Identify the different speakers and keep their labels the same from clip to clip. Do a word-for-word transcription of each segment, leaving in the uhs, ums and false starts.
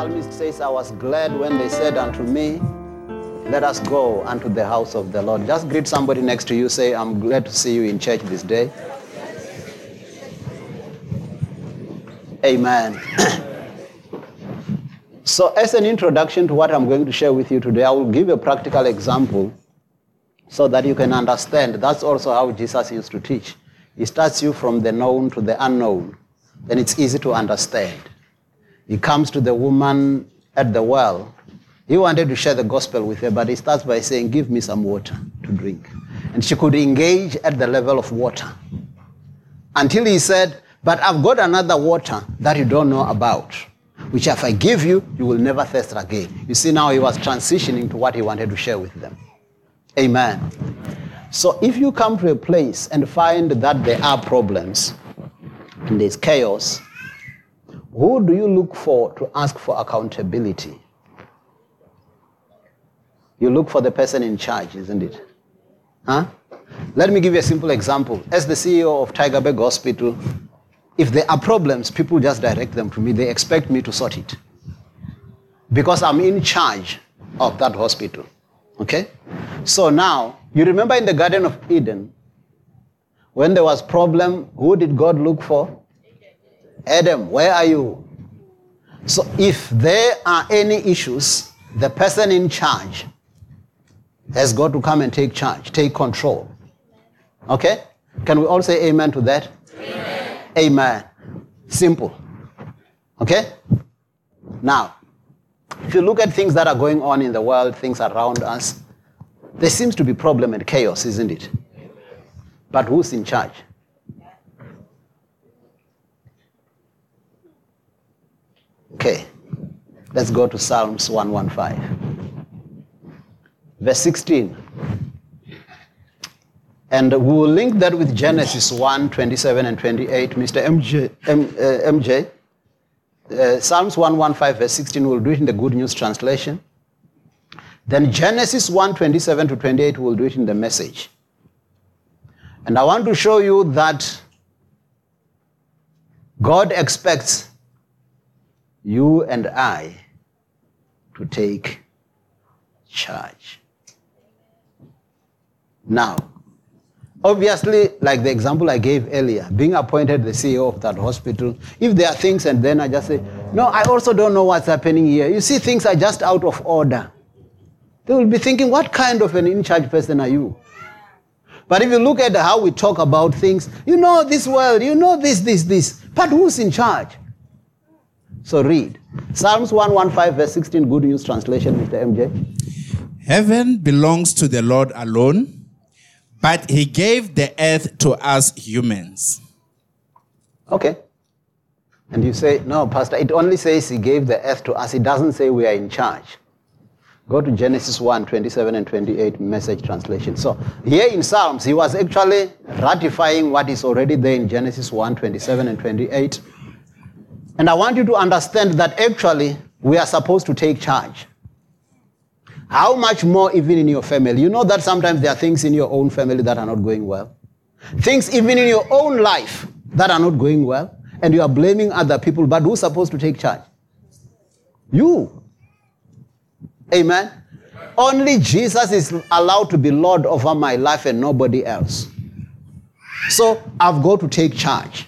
Speaker 1: psalmist says, I was glad when they said unto me, let us go unto the house of the Lord. Just greet somebody next to you. Say, I'm glad to see you in church this day. Amen. So as an introduction to what I'm going to share with you today, I will give a practical example so that you can understand. That's also how Jesus used to teach. He starts you from the known to the unknown. Then it's easy to understand. He comes to the woman at the well. He wanted to share the gospel with her, but he starts by saying, give me some water to drink. And she could engage at the level of water. Until he said, but I've got another water that you don't know about, which if I give you, you will never thirst again. You see, now he was transitioning to what he wanted to share with them. Amen. So if you come to a place and find that there are problems and there's chaos, who do you look for to ask for accountability? You look for the person in charge, isn't it? Huh? Let me give you a simple example. As the C E O of Tygerberg Hospital, if there are problems, people just direct them to me. They expect me to sort it. Because I'm in charge of that hospital. Okay? So now, you remember in the Garden of Eden, when there was problem, who did God look for? Adam, where are you? So if there are any issues, the person in charge has got to come and take charge, take control. Okay? Can we all say amen to that? Amen. Amen. Simple. Okay? Now, if you look at things that are going on in the world, things around us, there seems to be problem and chaos, isn't it? But who's in charge? Okay. Let's go to Psalms one fifteen. Verse sixteen. And we will link that with Genesis one twenty-seven and twenty-eight. Mister M J, M, uh, M J uh, Psalms one fifteen, verse sixteen, we'll do it in the Good News Translation. Then Genesis one twenty-seven to twenty-eight, we'll do it in the Message. And I want to show you that God expects you and I to take charge. Now, obviously, like the example I gave earlier, being appointed the C E O of that hospital, if there are things and then I just say, no, I also don't know what's happening here. You see, things are just out of order. They will be thinking, what kind of an in-charge person are you? But if you look at how we talk about things, you know this world, you know this, this, this. But who's in charge? So read. Psalms one fifteen, verse sixteen, Good News Translation, Mister M J.
Speaker 2: Heaven belongs to the Lord alone, but he gave the earth to us humans.
Speaker 1: Okay. And you say, no, Pastor, it only says he gave the earth to us. It doesn't say we are in charge. Go to Genesis one twenty-seven and twenty-eight, Message Translation. So here in Psalms, he was actually ratifying what is already there in Genesis one twenty-seven and twenty-eight. And I want you to understand that actually we are supposed to take charge. How much more even in your family? You know that sometimes there are things in your own family that are not going well. Things even in your own life that are not going well. And you are blaming other people. But who's supposed to take charge? You. Amen. Only Jesus is allowed to be Lord over my life and nobody else. So I've got to take charge.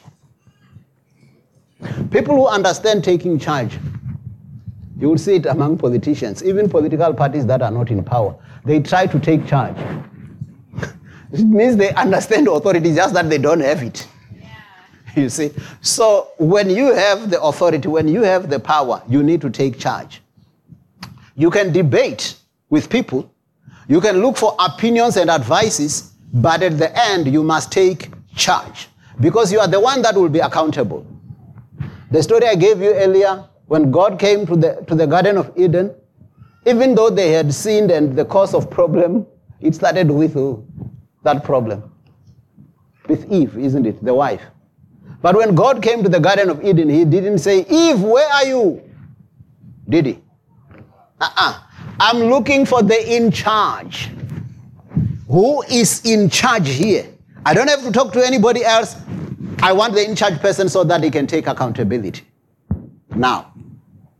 Speaker 1: People who understand taking charge, you will see it among politicians, even political parties that are not in power. They try to take charge. It means they understand authority, just that they don't have it. Yeah. You see? So when you have the authority, when you have the power, you need to take charge. You can debate with people. You can look for opinions and advices, but at the end, you must take charge because you are the one that will be accountable. The story I gave you earlier, when God came to the, to the Garden of Eden, even though they had sinned and the cause of problem, it started with who? That problem. With Eve, isn't it? The wife. But when God came to the Garden of Eden, he didn't say, Eve, where are you? Did he? Uh-uh. I'm looking for the in charge. Who is in charge here? I don't have to talk to anybody else. I want the in charge person so that he can take accountability. Now,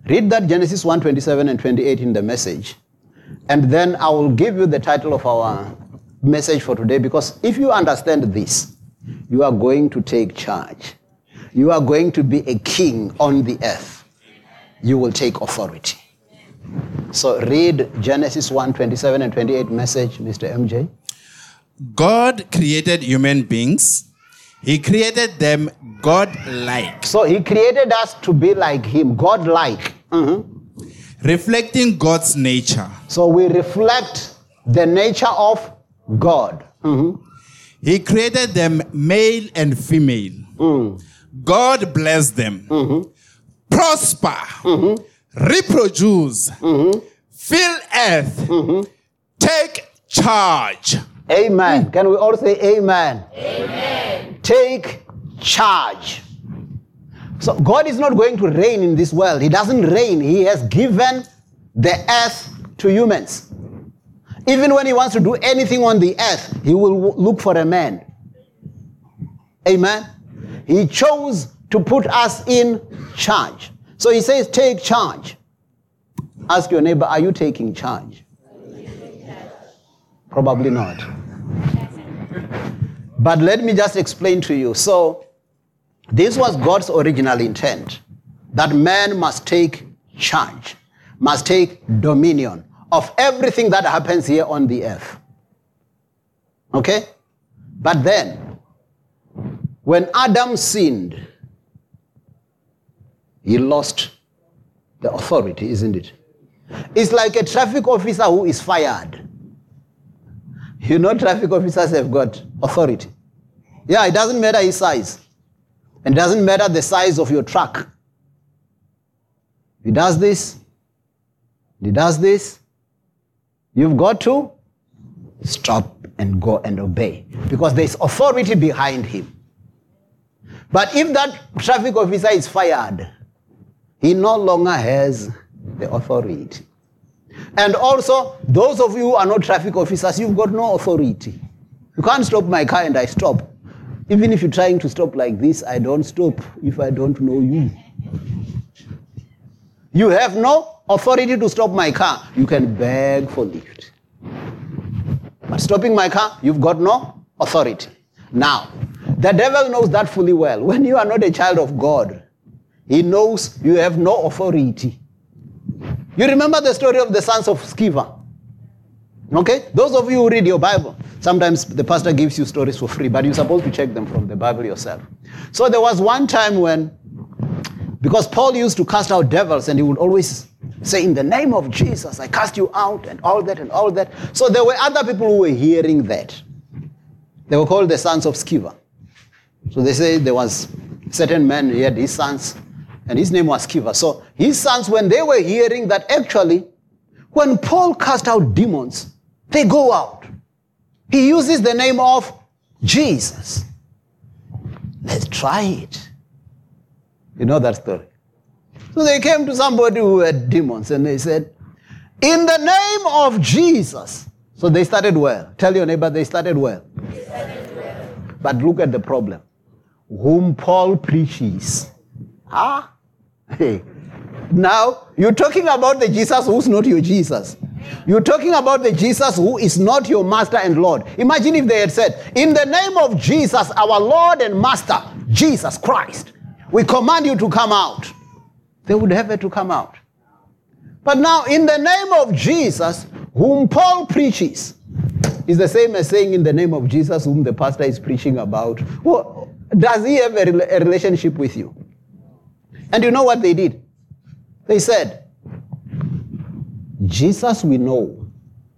Speaker 1: Read that Genesis one, twenty-seven and twenty-eight in the Message. And then I will give you the title of our message for today, because if you understand this, you are going to take charge. You are going to be a king on the earth. You will take authority. So read Genesis one, twenty-seven and twenty-eight Message, Mister M J.
Speaker 2: God created human beings. He created them God-like.
Speaker 1: So he created us to be like him, God-like. Mm-hmm.
Speaker 2: Reflecting God's nature.
Speaker 1: So we reflect the nature of God. Mm-hmm.
Speaker 2: He created them male and female.
Speaker 1: Mm.
Speaker 2: God blessed them.
Speaker 1: Mm-hmm.
Speaker 2: Prosper. Mm-hmm. Reproduce. Mm-hmm. Fill earth. Mm-hmm. Take charge.
Speaker 1: Amen. Mm. Can we all say amen? Amen. Take charge. So God is not going to reign in this world. He doesn't reign. He has given the earth to humans. Even when he wants to do anything on the earth, he will look for a man. Amen. He chose to put us in charge. So he says, take charge. Ask your neighbor, are you taking charge? Probably not. But let me just explain to you. So this was God's original intent, that man must take charge, must take dominion of everything that happens here on the earth. Okay? But then, when Adam sinned, he lost the authority, isn't it? It's like a traffic officer who is fired. You know, traffic officers have got authority. Yeah, it doesn't matter his size. And it doesn't matter the size of your truck. He does this. He does this. You've got to stop and go and obey, because there's authority behind him. But if that traffic officer is fired, he no longer has the authority. And also, those of you who are not traffic officers, you've got no authority. You can't stop my car and I stop. Even if you're trying to stop like this, I don't stop if I don't know you. You have no authority to stop my car. You can beg for lift. But stopping my car, you've got no authority. Now, the devil knows that fully well. When you are not a child of God, he knows you have no authority. You remember the story of the sons of Sceva? Okay? Those of you who read your Bible, sometimes the pastor gives you stories for free, but you're supposed to check them from the Bible yourself. So there was one time when, because Paul used to cast out devils, and he would always say, in the name of Jesus, I cast you out, and all that and all that. So there were other people who were hearing that. They were called the sons of Sceva. So they say there was a certain man, he had his sons, and his name was Sceva. So his sons, when they were hearing that actually, when Paul cast out demons, they go out. He uses the name of Jesus. Let's try it. You know that story. So they came to somebody who had demons, and they said, in the name of Jesus. So they started well. Tell your neighbor, they started well. They started well. But look at the problem. Whom Paul preaches. Ah? Hey. Now, you're talking about the Jesus who's not your Jesus. You're talking about the Jesus who is not your master and Lord. Imagine if they had said, in the name of Jesus, our Lord and Master, Jesus Christ, we command you to come out. They would have it to come out. But now, in the name of Jesus, whom Paul preaches, is the same as saying in the name of Jesus, whom the pastor is preaching about. Well, does he have a, a relationship with you? And you know what they did? They said, Jesus we know,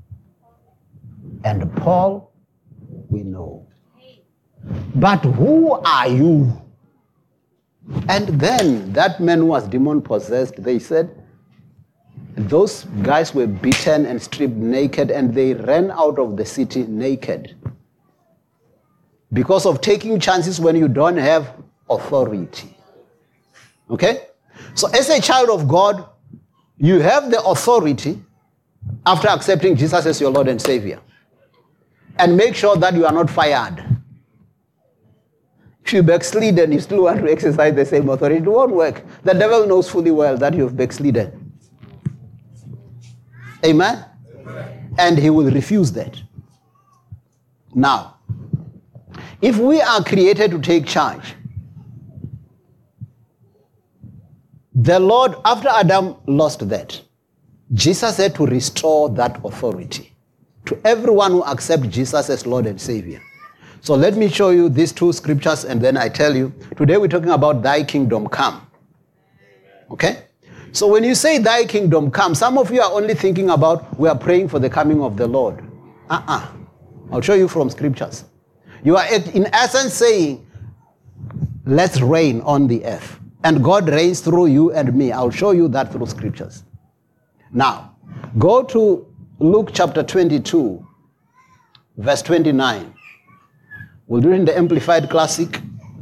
Speaker 1: and Paul we know. But who are you? And then that man who was demon-possessed, they said, those guys were beaten and stripped naked, and they ran out of the city naked. Because of taking chances when you don't have authority. Okay? So as a child of God, you have the authority after accepting Jesus as your Lord and Savior. And make sure that you are not fired. If you backslid and you still want to exercise the same authority, it won't work. The devil knows fully well that you've backslidden. Amen? Amen? And he will refuse that. Now, if we are created to take charge, the Lord, after Adam lost that, Jesus had to restore that authority to everyone who accepts Jesus as Lord and Savior. So let me show you these two scriptures and then I tell you. Today we're talking about thy kingdom come. Okay? So when you say thy kingdom come, some of you are only thinking about we are praying for the coming of the Lord. Uh-uh. I'll show you from scriptures. You are in essence saying, let's reign on the earth. And God reigns through you and me. I'll show you that through scriptures. Now, go to Luke chapter twenty-two, verse twenty-nine. We'll do it in the Amplified Classic.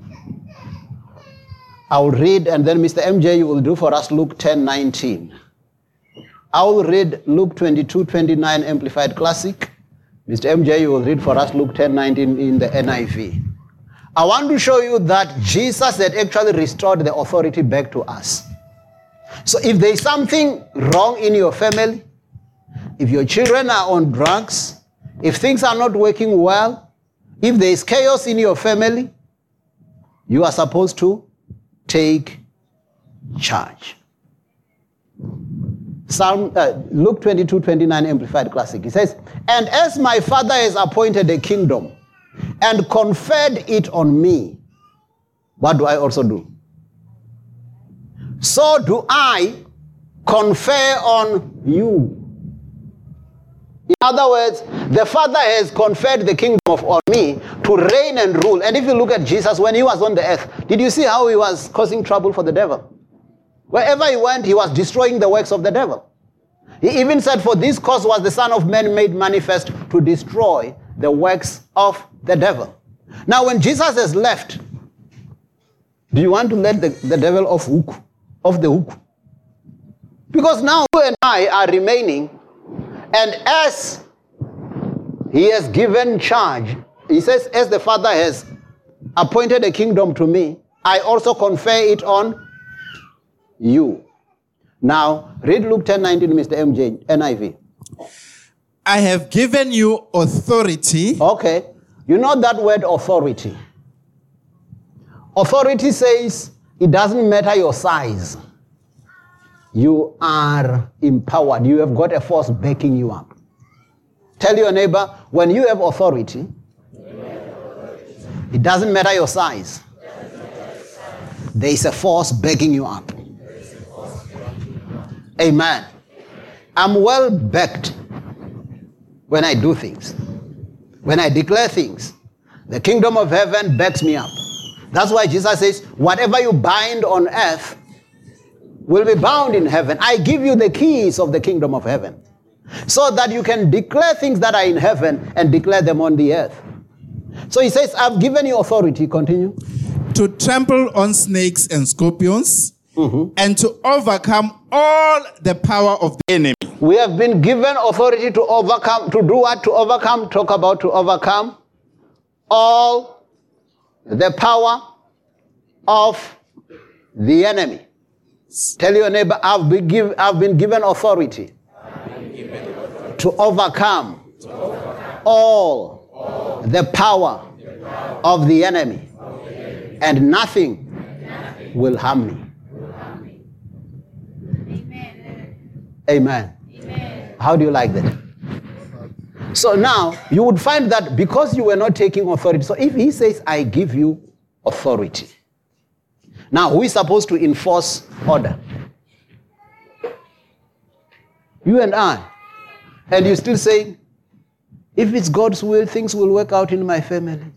Speaker 1: I'll read, and then Mister M J, you will do for us Luke ten nineteen. I will read Luke twenty-two twenty-nine Amplified Classic. Mister M J, you will read for us Luke ten nineteen in the N I V. I want to show you that Jesus had actually restored the authority back to us. So if there is something wrong in your family, if your children are on drugs, if things are not working well, if there is chaos in your family, you are supposed to take charge. Psalm, uh, Luke twenty-two twenty-nine Amplified Classic. It says, and as my Father has appointed a kingdom and conferred it on me, what do I also do? So do I confer on you. In other words, the Father has conferred the kingdom of on me to reign and rule. And if you look at Jesus, when he was on the earth, did you see how he was causing trouble for the devil? Wherever he went, he was destroying the works of the devil. He even said, for this cause was the Son of Man made manifest to destroy the works of the devil. Now, when Jesus has left, do you want to let the, the devil off hook, off the hook? Because now you and I are remaining, and as he has given charge, he says, as the Father has appointed a kingdom to me, I also confer it on you. Now, read Luke ten nineteen, Mister M J, N I V.
Speaker 2: I have given you authority.
Speaker 1: Okay. You know that word authority. Authority says it doesn't matter your size. You are empowered. You have got a force backing you up. Tell your neighbor, when you have authority, it doesn't matter your size. There is a force backing you up. Amen. I'm well backed when I do things. When I declare things, the kingdom of heaven backs me up. That's why Jesus says, whatever you bind on earth will be bound in heaven. I give you the keys of the kingdom of heaven so that you can declare things that are in heaven and declare them on the earth. So he says, I've given you authority. Continue.
Speaker 2: To trample on snakes and scorpions,
Speaker 1: mm-hmm.
Speaker 2: and to overcome all the power of the enemy.
Speaker 1: We have been given authority to overcome, to do what? To overcome, talk about to overcome all the power of the enemy. Tell your neighbor, I've been, give, I've been given authority, been given authority to, overcome to overcome all, all the power, the power of the enemy, of the enemy. And nothing, and nothing will harm me. Will harm me. Amen. Amen. Amen. How do you like that? So now, you would find that because you were not taking authority, so if he says, I give you authority, now who is supposed to enforce order? You and I. And you still saying, if it's God's will, things will work out in my family.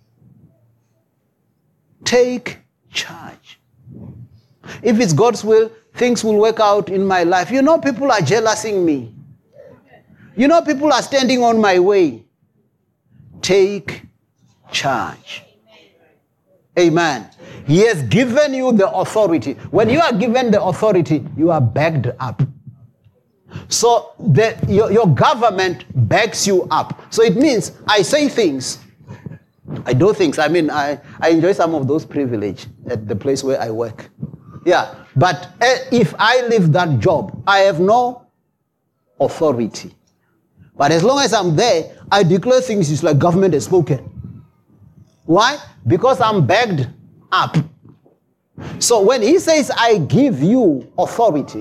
Speaker 1: Take charge. If it's God's will, things will work out in my life. You know, people are jealousing me. You know, people are standing on my way. Take charge. Amen. He has given you the authority. When you are given the authority, you are backed up. So the, your, your government backs you up. So it means I say things, I do things. I mean, I, I enjoy some of those privileges at the place where I work. Yeah, but uh, if I leave that job, I have no authority. But as long as I'm there, I declare things. It's like government has spoken. Why? Because I'm backed up. So when he says, I give you authority,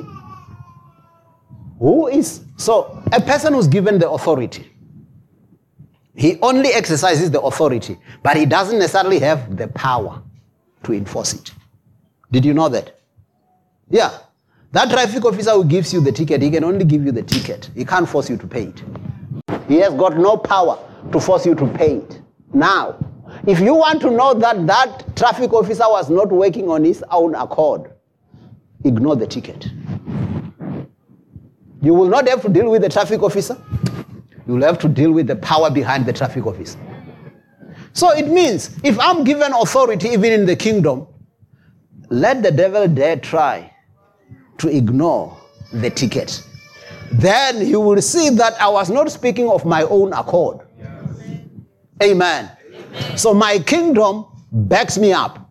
Speaker 1: who is, so a person who's given the authority, he only exercises the authority, but he doesn't necessarily have the power to enforce it. Did you know that? Yeah. That traffic officer who gives you the ticket, he can only give you the ticket. He can't force you to pay it. He has got no power to force you to pay it. Now, if you want to know that that traffic officer was not working on his own accord, ignore the ticket. You will not have to deal with the traffic officer. You will have to deal with the power behind the traffic officer. So it means, if I'm given authority even in the kingdom, let the devil dare try to ignore the ticket. Then he will see that I was not speaking of my own accord. Amen. Amen. So my kingdom backs me up.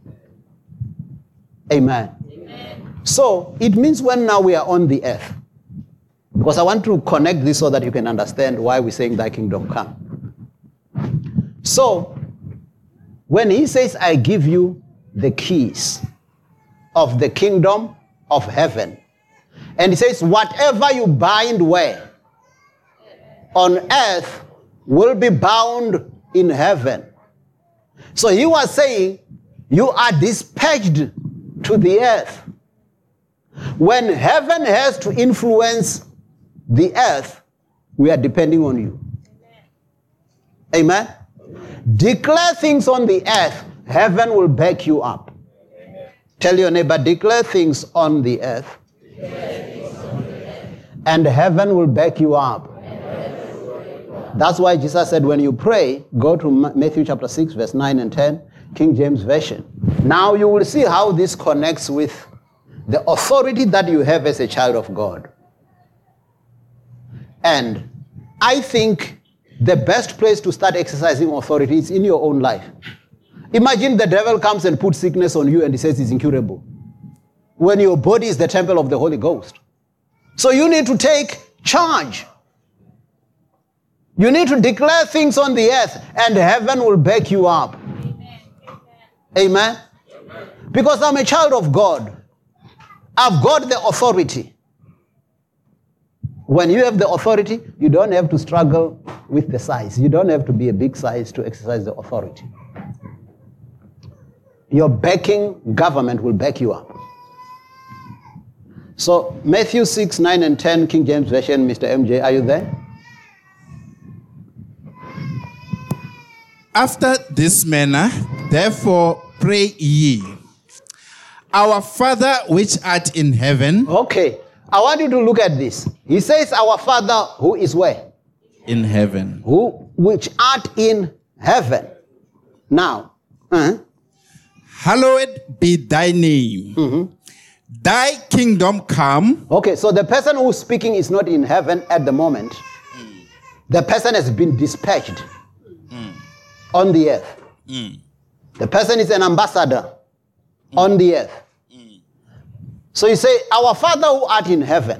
Speaker 1: Amen. Amen. So it means when now we are on the earth, because I want to connect this so that you can understand why we're saying thy kingdom come. So when he says, I give you the keys of the kingdom of heaven, and he says, whatever you bind where? On earth will be bound in heaven. So he was saying, you are dispatched to the earth. When heaven has to influence the earth, we are depending on you. Amen? Amen. Declare things on the earth, heaven will back you up. Amen. Tell your neighbor, declare things on the earth, and heaven will back you up. That's why Jesus said, when you pray, go to Matthew chapter six, verse nine and ten, King James Version. Now you will see how this connects with the authority that you have as a child of God. And I think the best place to start exercising authority is in your own life. Imagine the devil comes and puts sickness on you and he says it's incurable, when your body is the temple of the Holy Ghost. So you need to take charge. You need to declare things on the earth, and heaven will back you up. Amen. Amen? Amen. Because I'm a child of God. I've got the authority. When you have the authority, you don't have to struggle with the size. You don't have to be a big size to exercise the authority. Your backing government will back you up. So Matthew six, nine and ten, King James Version, Mister M J, are you there?
Speaker 2: After this manner, therefore pray ye, our Father which art in heaven.
Speaker 1: Okay, I want you to look at this. He says, our Father who is where?
Speaker 2: In heaven.
Speaker 1: Who, which art in heaven. Now, uh-huh.
Speaker 2: Hallowed be thy name. Mm-hmm. Thy kingdom come.
Speaker 1: Okay, so the person who's speaking is not in heaven at the moment. Mm. The person has been dispatched mm. on the earth. Mm. The person is an ambassador mm. on the earth. Mm. So you say, our Father who art in heaven,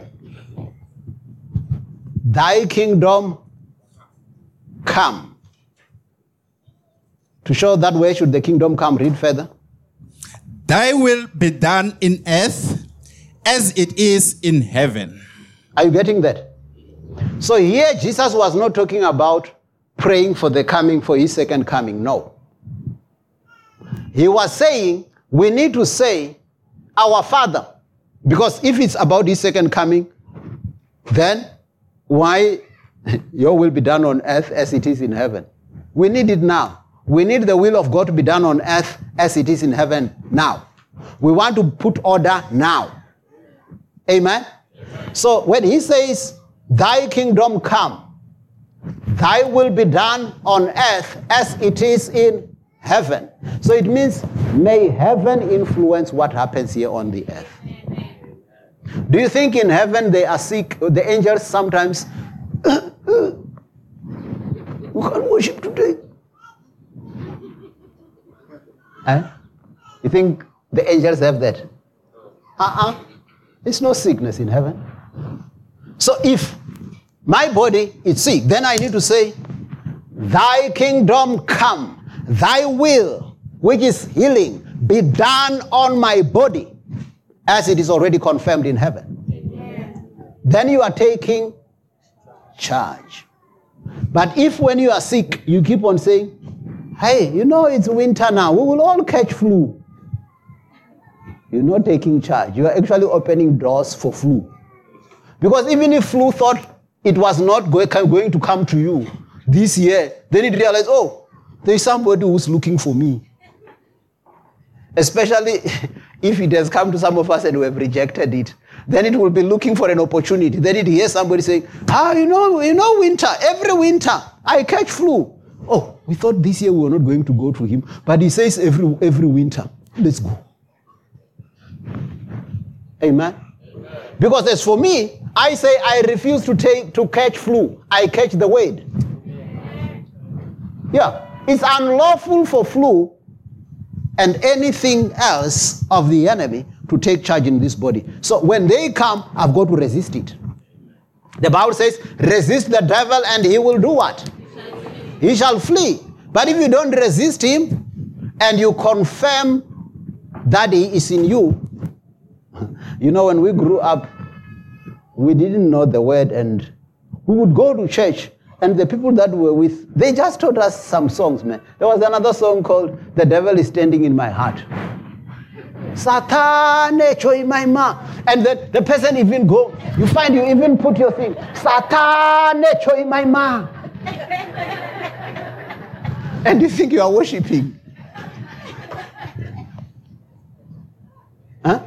Speaker 1: thy kingdom come. To show that where should the kingdom come, read further.
Speaker 2: Thy will be done in earth as it is in heaven.
Speaker 1: Are you getting that? So here Jesus was not talking about praying for the coming, for his second coming. No. He was saying we need to say our Father. Because if it's about his second coming, then why your will be done on earth as it is in heaven? We need it now. We need the will of God to be done on earth as it is in heaven now. We want to put order now. Amen? Amen. So when he says, thy kingdom come, thy will be done on earth as it is in heaven. So it means, may heaven influence what happens here on the earth. Amen. Do you think in heaven they are sick? The angels sometimes, we can't worship today. Eh? You think the angels have that? Uh-uh. There's no sickness in heaven. So if my body is sick, then I need to say, thy kingdom come, thy will, which is healing, be done on my body as it is already confirmed in heaven. Amen. Then you are taking charge. But if when you are sick, you keep on saying, hey, you know it's winter now, we will all catch flu. You're not taking charge. You are actually opening doors for flu. Because even if flu thought it was not going to come to you this year, then it realized, oh, there is somebody who's looking for me. Especially if it has come to some of us and we have rejected it, then it will be looking for an opportunity. Then it hears somebody saying, ah, you know, you know, winter, every winter, I catch flu. Oh, we thought this year we were not going to go to him, but he says every, every winter, let's go. Amen? Amen. Because as for me, I say I refuse to take to catch flu. I catch the word. Yeah, it's unlawful for flu and anything else of the enemy to take charge in this body. So when they come, I've got to resist it. The Bible says, resist the devil and he will do what? He shall flee. But if you don't resist him and you confirm that he is in you, you know, when we grew up, we didn't know the word and we would go to church and the people that we were with, they just taught us some songs, man. There was another song called The Devil is Standing in My Heart. Satane choi my ma. And then the person even go, you find you even put your thing, Satane choi my ma. And you think you are worshiping. Huh?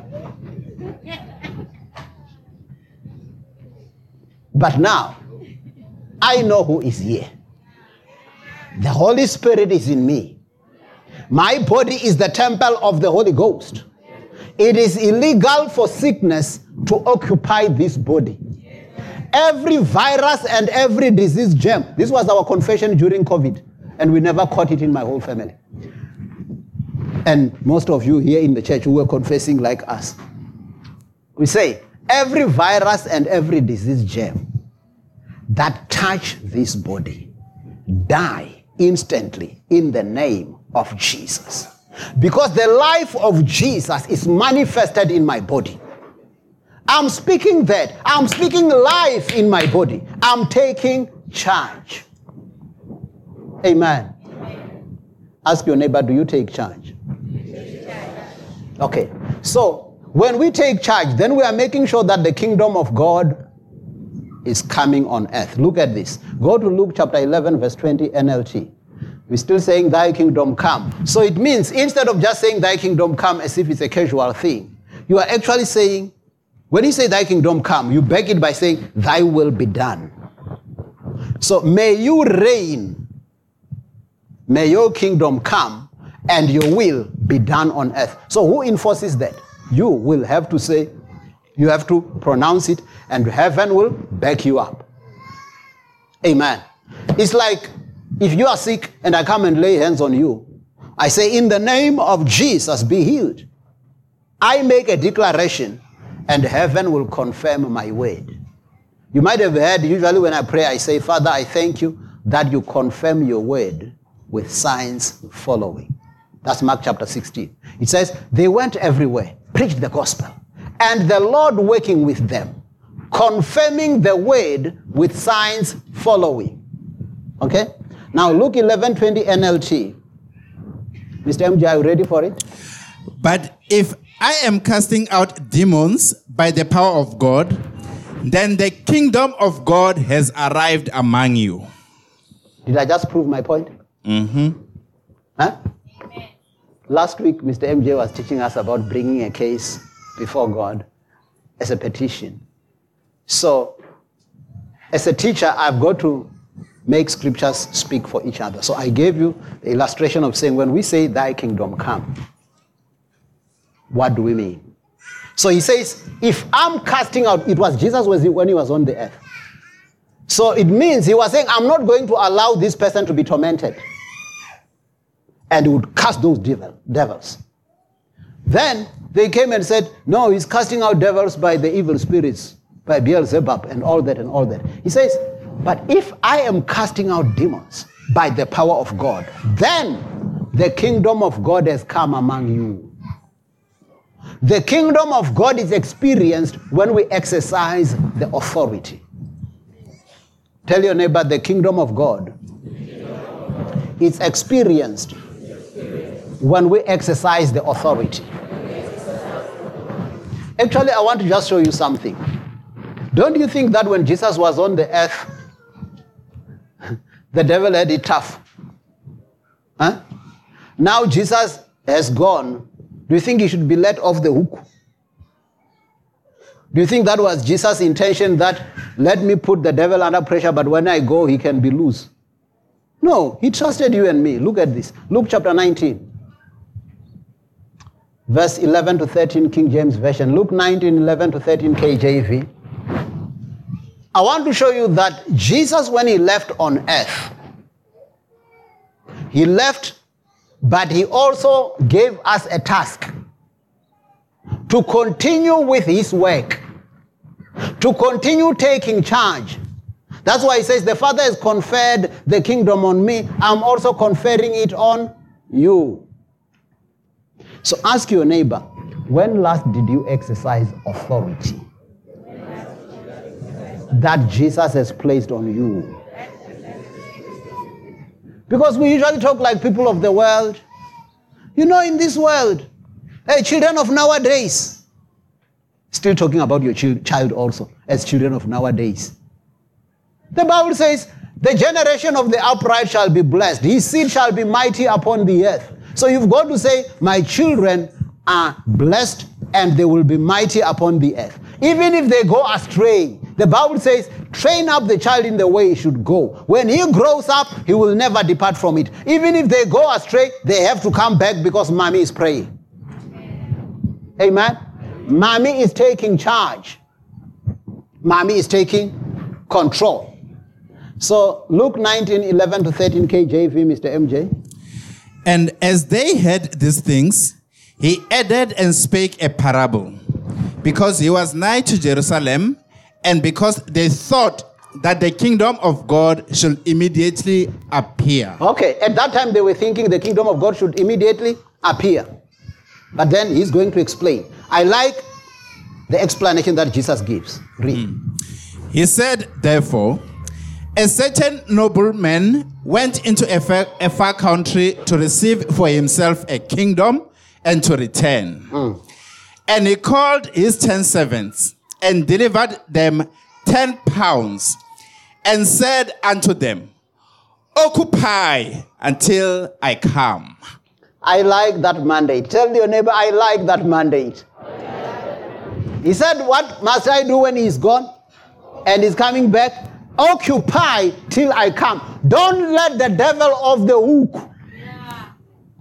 Speaker 1: But now, I know who is here. The Holy Spirit is in me. My body is the temple of the Holy Ghost. It is illegal for sickness to occupy this body. Every virus and every disease germ. This was our confession during COVID, and we never caught it in my whole family. And most of you here in the church who were confessing like us. We say, every virus and every disease germ that touch this body, die instantly in the name of Jesus. Because the life of Jesus is manifested in my body. I'm speaking that. I'm speaking life in my body. I'm taking charge. Amen. Amen. Ask your neighbor, do you take charge? Okay. So, when we take charge, then we are making sure that the kingdom of God is coming on earth. Look at this. Go to Luke chapter eleven, verse twenty, N L T. We're still saying, thy kingdom come. So it means, instead of just saying thy kingdom come as if it's a casual thing, you are actually saying, when you say thy kingdom come, you back it by saying, thy will be done. So may you reign, may your kingdom come, and your will be done on earth. So who enforces that? You will have to say, you have to pronounce it, and heaven will back you up. Amen. It's like, if you are sick and I come and lay hands on you, I say, in the name of Jesus, be healed. I make a declaration and heaven will confirm my word. You might have heard, usually when I pray, I say, Father, I thank you that you confirm your word with signs following. That's Mark chapter sixteen. It says, they went everywhere, preached the gospel, and the Lord working with them, confirming the word with signs following. Okay? Now, Luke eleven twenty N L T. Mister M J, are you ready for it?
Speaker 2: But if I am casting out demons by the power of God, then the kingdom of God has arrived among you.
Speaker 1: Did I just prove my point?
Speaker 2: Mm-hmm.
Speaker 1: Huh? Amen. Last week, Mister M J was teaching us about bringing a case before God as a petition. So, as a teacher, I've got to make scriptures speak for each other. So I gave you the illustration of saying, when we say thy kingdom come, what do we mean? So he says, if I'm casting out, it was Jesus was when he was on the earth. So it means he was saying, I'm not going to allow this person to be tormented. and he would cast those devil, devils. Then they came and said, no, he's casting out devils by the evil spirits, by Beelzebub and all that and all that. He says, but if I am casting out demons by the power of God, then the kingdom of God has come among you. The kingdom of God is experienced when we exercise the authority. Tell your neighbor, the kingdom of God is experienced when we exercise the authority. Actually, I want to just show you something. Don't you think that when Jesus was on the earth, the devil had it tough? Huh? Now Jesus has gone. Do you think he should be let off the hook? Do you think that was Jesus' intention, that let me put the devil under pressure, but when I go, he can be loose? No, he trusted you and me. Look at this. Luke chapter nineteen. Verse eleven to thirteen, King James Version. Luke nineteen, eleven to thirteen, K J V. I want to show you that Jesus, when he left on earth, he left, but he also gave us a task to continue with his work, to continue taking charge. That's why he says, the Father has conferred the kingdom on me. I'm also conferring it on you. So ask your neighbor, when last did you exercise authority that Jesus has placed on you? Because we usually talk like people of the world. You know, in this world, hey, children of nowadays, still talking about your child also as children of nowadays. The Bible says, the generation of the upright shall be blessed. His seed shall be mighty upon the earth. So you've got to say, my children are blessed and they will be mighty upon the earth. Even if they go astray, the Bible says, train up the child in the way he should go. When he grows up, he will never depart from it. Even if they go astray, they have to come back because mommy is praying. Amen? Mommy is taking charge. Mommy is taking control. So Luke nineteen, eleven to thirteen, K J V, Mister M J.
Speaker 2: And as they heard these things, he added and spake a parable, because he was nigh to Jerusalem, and because they thought that the kingdom of God should immediately appear.
Speaker 1: Okay, at that time they were thinking the kingdom of God should immediately appear. But then he's going to explain. I like the explanation that Jesus gives. Read.
Speaker 2: Mm. He said, therefore, a certain nobleman went into a far, a far country to receive for himself a kingdom and to return. Mm. And he called his ten servants and delivered them ten pounds and said unto them, occupy until I come.
Speaker 1: I like that mandate. Tell your neighbor, I like that mandate. He said, what must I do when he's gone and he's coming back? Occupy till I come. Don't let the devil off the hook. Yeah.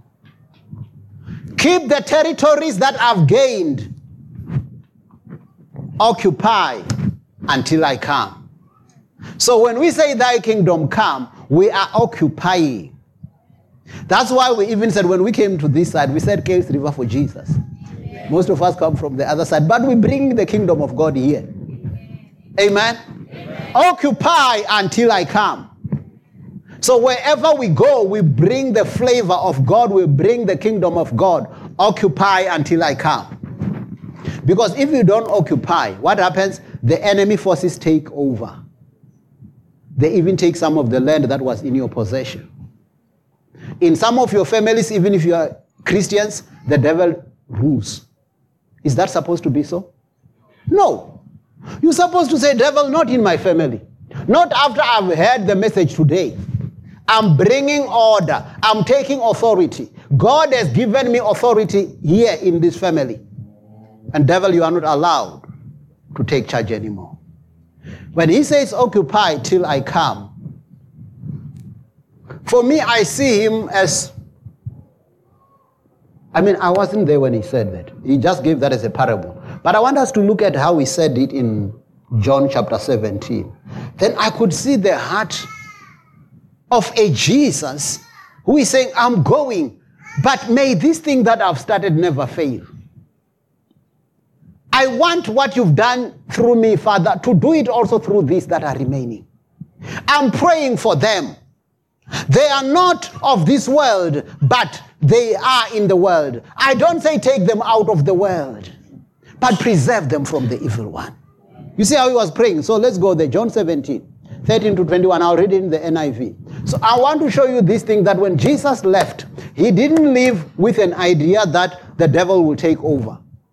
Speaker 1: Keep the territories that I've gained. Occupy until I come. So when we say thy kingdom come, we are occupying. That's why we even said when we came to this side, we said Cales River for Jesus. Amen. Most of us come from the other side, but we bring the kingdom of God here. Amen? Amen. Occupy until I come. So wherever we go, we bring the flavor of God, we bring the kingdom of God. Occupy until I come. Because if you don't occupy, what happens? The enemy forces take over. They even take some of the land that was in your possession. In some of your families, even if you are Christians, the devil rules. Is that supposed to be so? No. You're supposed to say, devil, not in my family. Not after I've heard the message today. I'm bringing order. I'm taking authority. God has given me authority here in this family. And devil, you are not allowed to take charge anymore. When he says, occupy till I come, for me, I see him as, I mean, I wasn't there when he said that. He just gave that as a parable. But I want us to look at how he said it in John chapter seventeen. Then I could see the heart of a Jesus who is saying, I'm going. But may this thing that I've started never fail. I want what you've done through me, Father, to do it also through these that are remaining. I'm praying for them. They are not of this world, but they are in the world. I don't say take them out of the world, but preserve them from the evil one. You see how he was praying? So let's go there. John seventeen, thirteen to twenty-one. I'll read it in the N I V. So I want to show you this thing, that when Jesus left, he didn't leave with an idea that the devil will take over.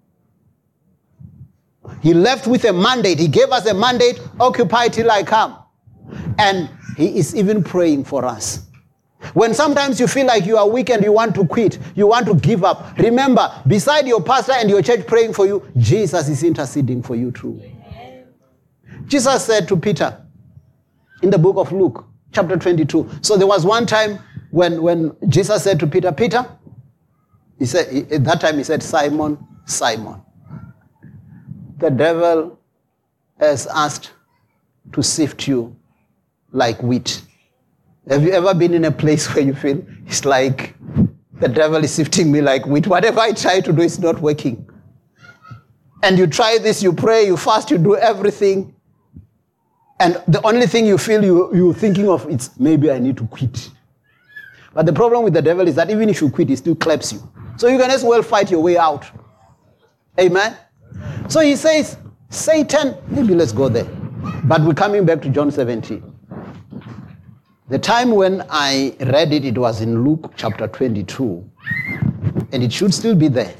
Speaker 1: He left with a mandate. He gave us a mandate, occupy till I come. And he is even praying for us. When sometimes you feel like you are weak and you want to quit, you want to give up, remember, beside your pastor and your church praying for you, Jesus is interceding for you too. Jesus said to Peter in the book of Luke, chapter twenty-two. So there was one time when, when Jesus said to Peter, Peter, he said, he, at that time he said, Simon, Simon, the devil has asked to sift you like wheat. Have you ever been in a place where you feel it's like the devil is sifting me like wheat? Whatever I try to do is not working. And you try this, you pray, you fast, you do everything. And the only thing you feel you, you're thinking of is maybe I need to quit. But the problem with the devil is that even if you quit, he still claps you. So you can as well fight your way out. Amen? So he says, Satan, maybe let's go there. But we're coming back to John seventeen. The time when I read it, it was in Luke chapter twenty-two. And it should still be there.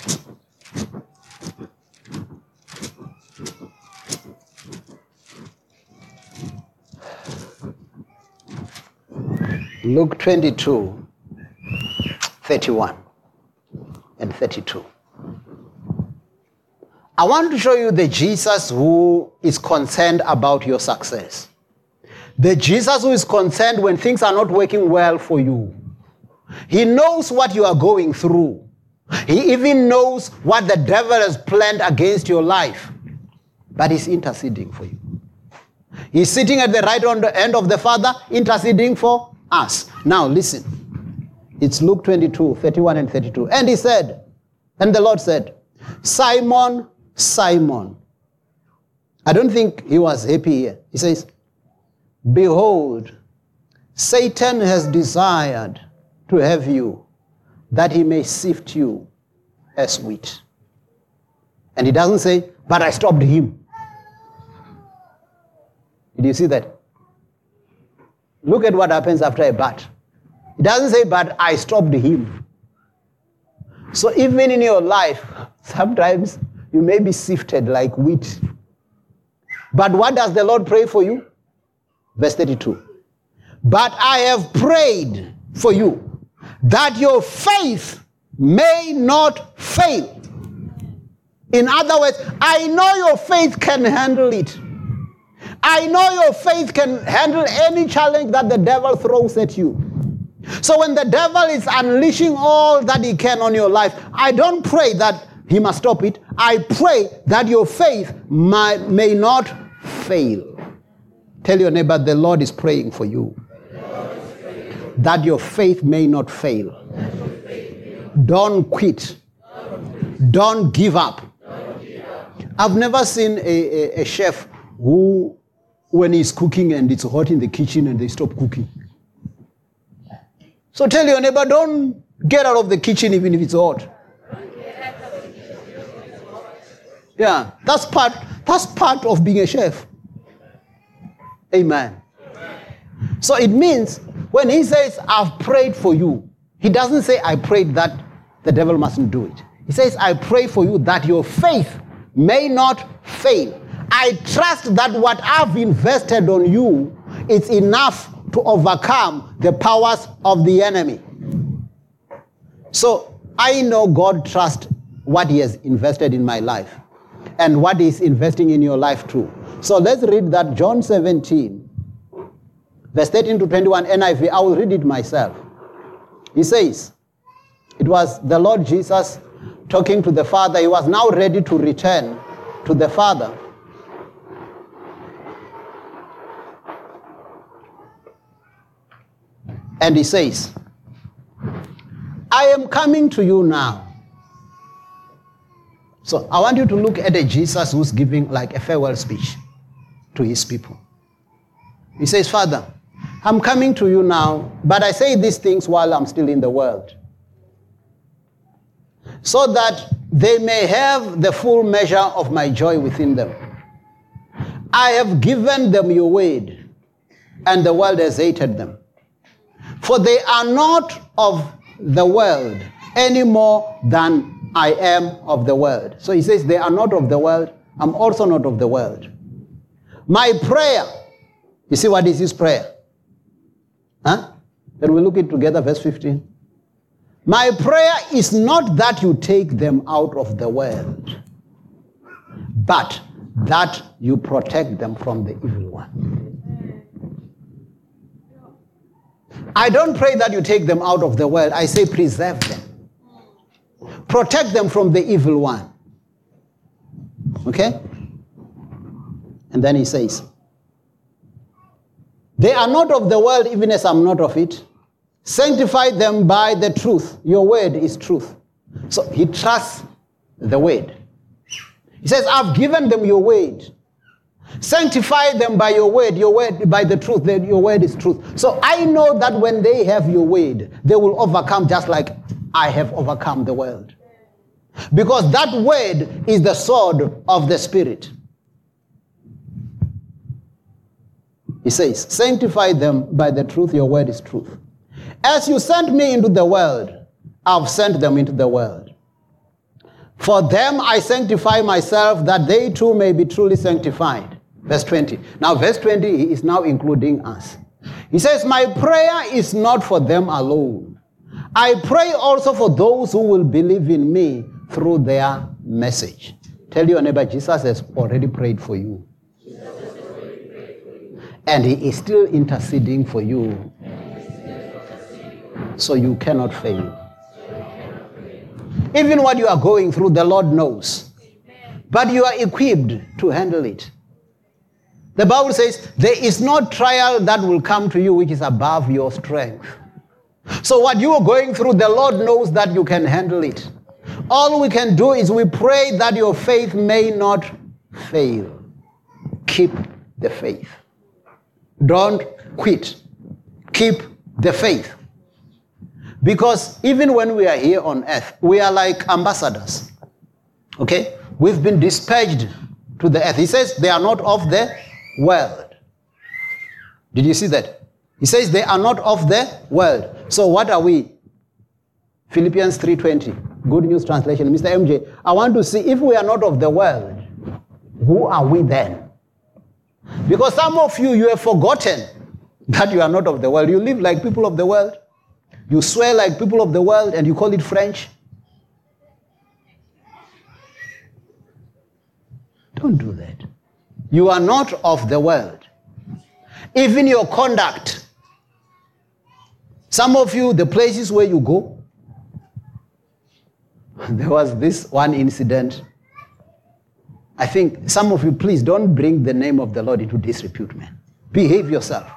Speaker 1: Luke twenty-two, thirty-one and thirty-two. I want to show you the Jesus who is concerned about your success. The Jesus who is concerned when things are not working well for you. He knows what you are going through. He even knows what the devil has planned against your life. But he's interceding for you. He's sitting at the right hand of the Father, interceding for us. Now listen. It's Luke twenty-two, thirty-one and thirty-two. And he said, and the Lord said, Simon, Simon. I don't think he was happy here. He says, behold, Satan has desired to have you, that he may sift you as wheat. And he doesn't say, but I stopped him. Did you see that? Look at what happens after a but. It doesn't say, but I stopped him. So even in your life, sometimes you may be sifted like wheat. But what does the Lord pray for you? Verse thirty-two. But I have prayed for you, that your faith may not fail. In other words, I know your faith can handle it. I know your faith can handle any challenge that the devil throws at you. So when the devil is unleashing all that he can on your life, I don't pray that he must stop it. I pray that your faith may, may not fail. Tell your neighbor, the Lord is praying for you. That your faith may not fail. Don't quit. Don't give up. I've never seen a, a, a chef who, when he's cooking and it's hot in the kitchen and they stop cooking. So tell your neighbor, don't get out of the kitchen even if it's hot. Yeah, that's part, that's part of being a chef. Amen. So it means when he says, I've prayed for you, he doesn't say, I prayed that the devil mustn't do it. He says, I pray for you that your faith may not fail. I trust that what I've invested on you is enough to overcome the powers of the enemy. So I know God trusts what he has invested in my life and what he's investing in your life too. So let's read that John seventeen, verse thirteen to twenty-one N I V. I will read it myself. He says, it was the Lord Jesus talking to the Father. He was now ready to return to the Father. And he says, I am coming to you now. So I want you to look at a Jesus who's giving like a farewell speech to his people. He says, Father, I'm coming to you now, but I say these things while I'm still in the world, so that they may have the full measure of my joy within them. I have given them your word, and the world has hated them. For they are not of the world any more than I am of the world. So he says, they are not of the world. I'm also not of the world. My prayer, you see what is his prayer? Huh? Then we look it together, verse fifteen. My prayer is not that you take them out of the world, but that you protect them from the evil one. I don't pray that you take them out of the world. I say preserve them. Protect them from the evil one. Okay? And then he says, they are not of the world, even as I'm not of it. Sanctify them by the truth. Your word is truth. So he trusts the word. He says, I've given them your word. Sanctify them by your word, your word by the truth. Your word is truth. So I know that when they have your word, they will overcome just like I have overcome the world. Because that word is the sword of the Spirit. He says, sanctify them by the truth, your word is truth. As you sent me into the world, I've sent them into the world. For them I sanctify myself, that they too may be truly sanctified. Verse twenty. Now verse twenty is now including us. He says, my prayer is not for them alone. I pray also for those who will believe in me through their message. Tell your neighbor, Jesus has already prayed for you. And he is still interceding for you. So you cannot fail. Even what you are going through, the Lord knows. But you are equipped to handle it. The Bible says, there is no trial that will come to you which is above your strength. So what you are going through, the Lord knows that you can handle it. All we can do is we pray that your faith may not fail. Keep the faith. Don't quit. Keep the faith. Because even when we are here on earth, we are like ambassadors. Okay? We've been dispatched to the earth. He says they are not of the world. Did you see that? He says they are not of the world. So what are we? Philippians three twenty. Good News Translation. Mister M J, I want to see if we are not of the world, who are we then? Because some of you, you have forgotten that you are not of the world. You live like people of the world. You swear like people of the world and you call it French. Don't do that. You are not of the world. Even your conduct. Some of you, the places where you go. There was this one incident. I think some of you, please don't bring the name of the Lord into disrepute, man. Behave yourself.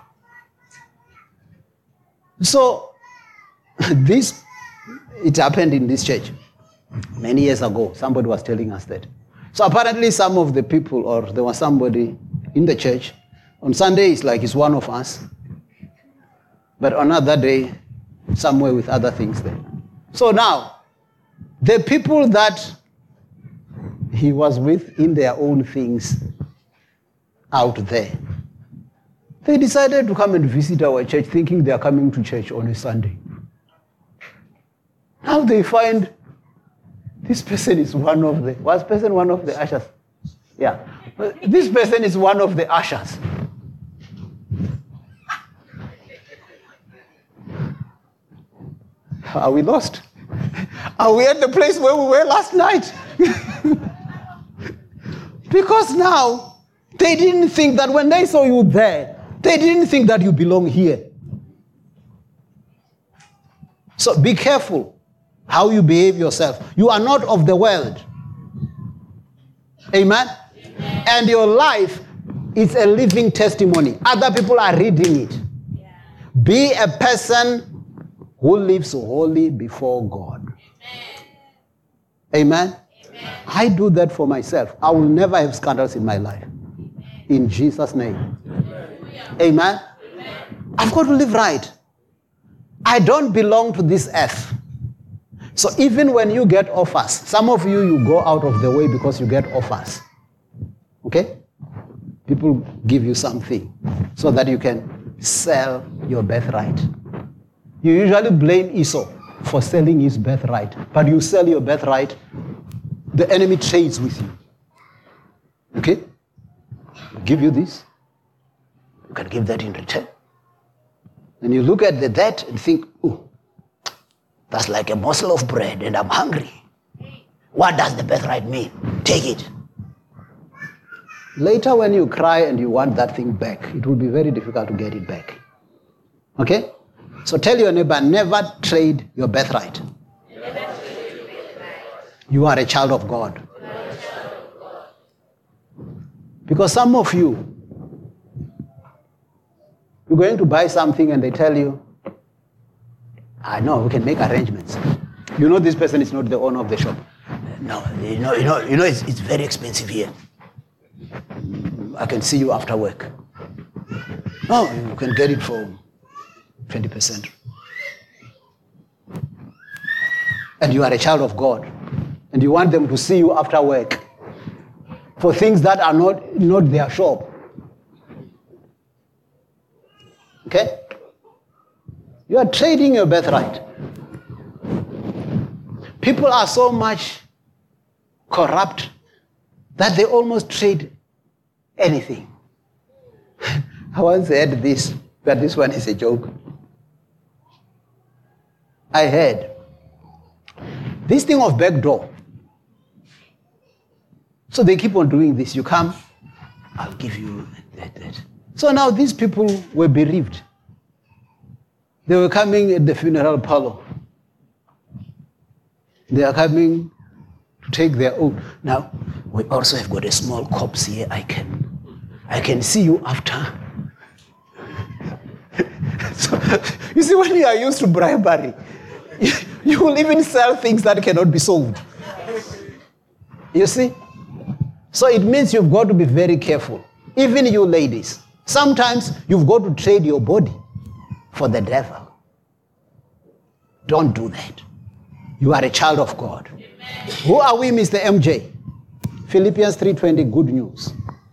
Speaker 1: So, this, it happened in this church many years ago. Somebody was telling us that. So apparently some of the people, or there was somebody in the church, on Sunday it's like he's one of us, but on another day, somewhere with other things there. So now, the people that he was with in their own things out there, they decided to come and visit our church thinking they are coming to church on a Sunday. Now they find this person is one of the, was person one of the ushers? Yeah. This person is one of the ushers. Are we lost? Are we at the place where we were last night? Because now, they didn't think that when they saw you there, they didn't think that you belong here. So be careful how you behave yourself. You are not of the world. Amen? Amen. And your life is a living testimony. Other people are reading it. Yeah. Be a person who lives holy before God. Amen? Amen? I do that for myself. I will never have scandals in my life. In Jesus' name. Amen? Amen? I've got to live right. I don't belong to this earth. So even when you get offers, some of you, you go out of the way because you get offers. Okay? People give you something so that you can sell your birthright. You usually blame Esau for selling his birthright, but you sell your birthright, the enemy trades with you. Okay? I'll give you this. You can give that in return. Then you look at the that and think, oh, that's like a morsel of bread and I'm hungry. What does the birthright mean? Take it. Later when you cry and you want that thing back, it will be very difficult to get it back. Okay? So tell your neighbor, never trade your birthright. You are a child of God. Because some of you, you're going to buy something and they tell you, I know, we can make arrangements. You know this person is not the owner of the shop. No, you know, you know, you know it's, it's very expensive here. I can see you after work. No, you can get it for twenty percent. And you are a child of God. And you want them to see you after work for things that are not, not their shop. Okay? You are trading your birthright. People are so much corrupt that they almost trade anything. I once heard this, but this one is a joke. I heard this thing of backdoor. So they keep on doing this. You come, I'll give you that, that. So now these people were bereaved. They were coming at the funeral parlor. They are coming to take their own. Now, we also have got a small corpse here. I can, I can see you after. So, you see, when you are used to bribery, you, you will even sell things that cannot be sold. You see? So it means you've got to be very careful. Even you ladies, sometimes you've got to trade your body for the devil. Don't do that. You are a child of God. Amen. Who are we, Mister M J? Philippians three twenty, good news.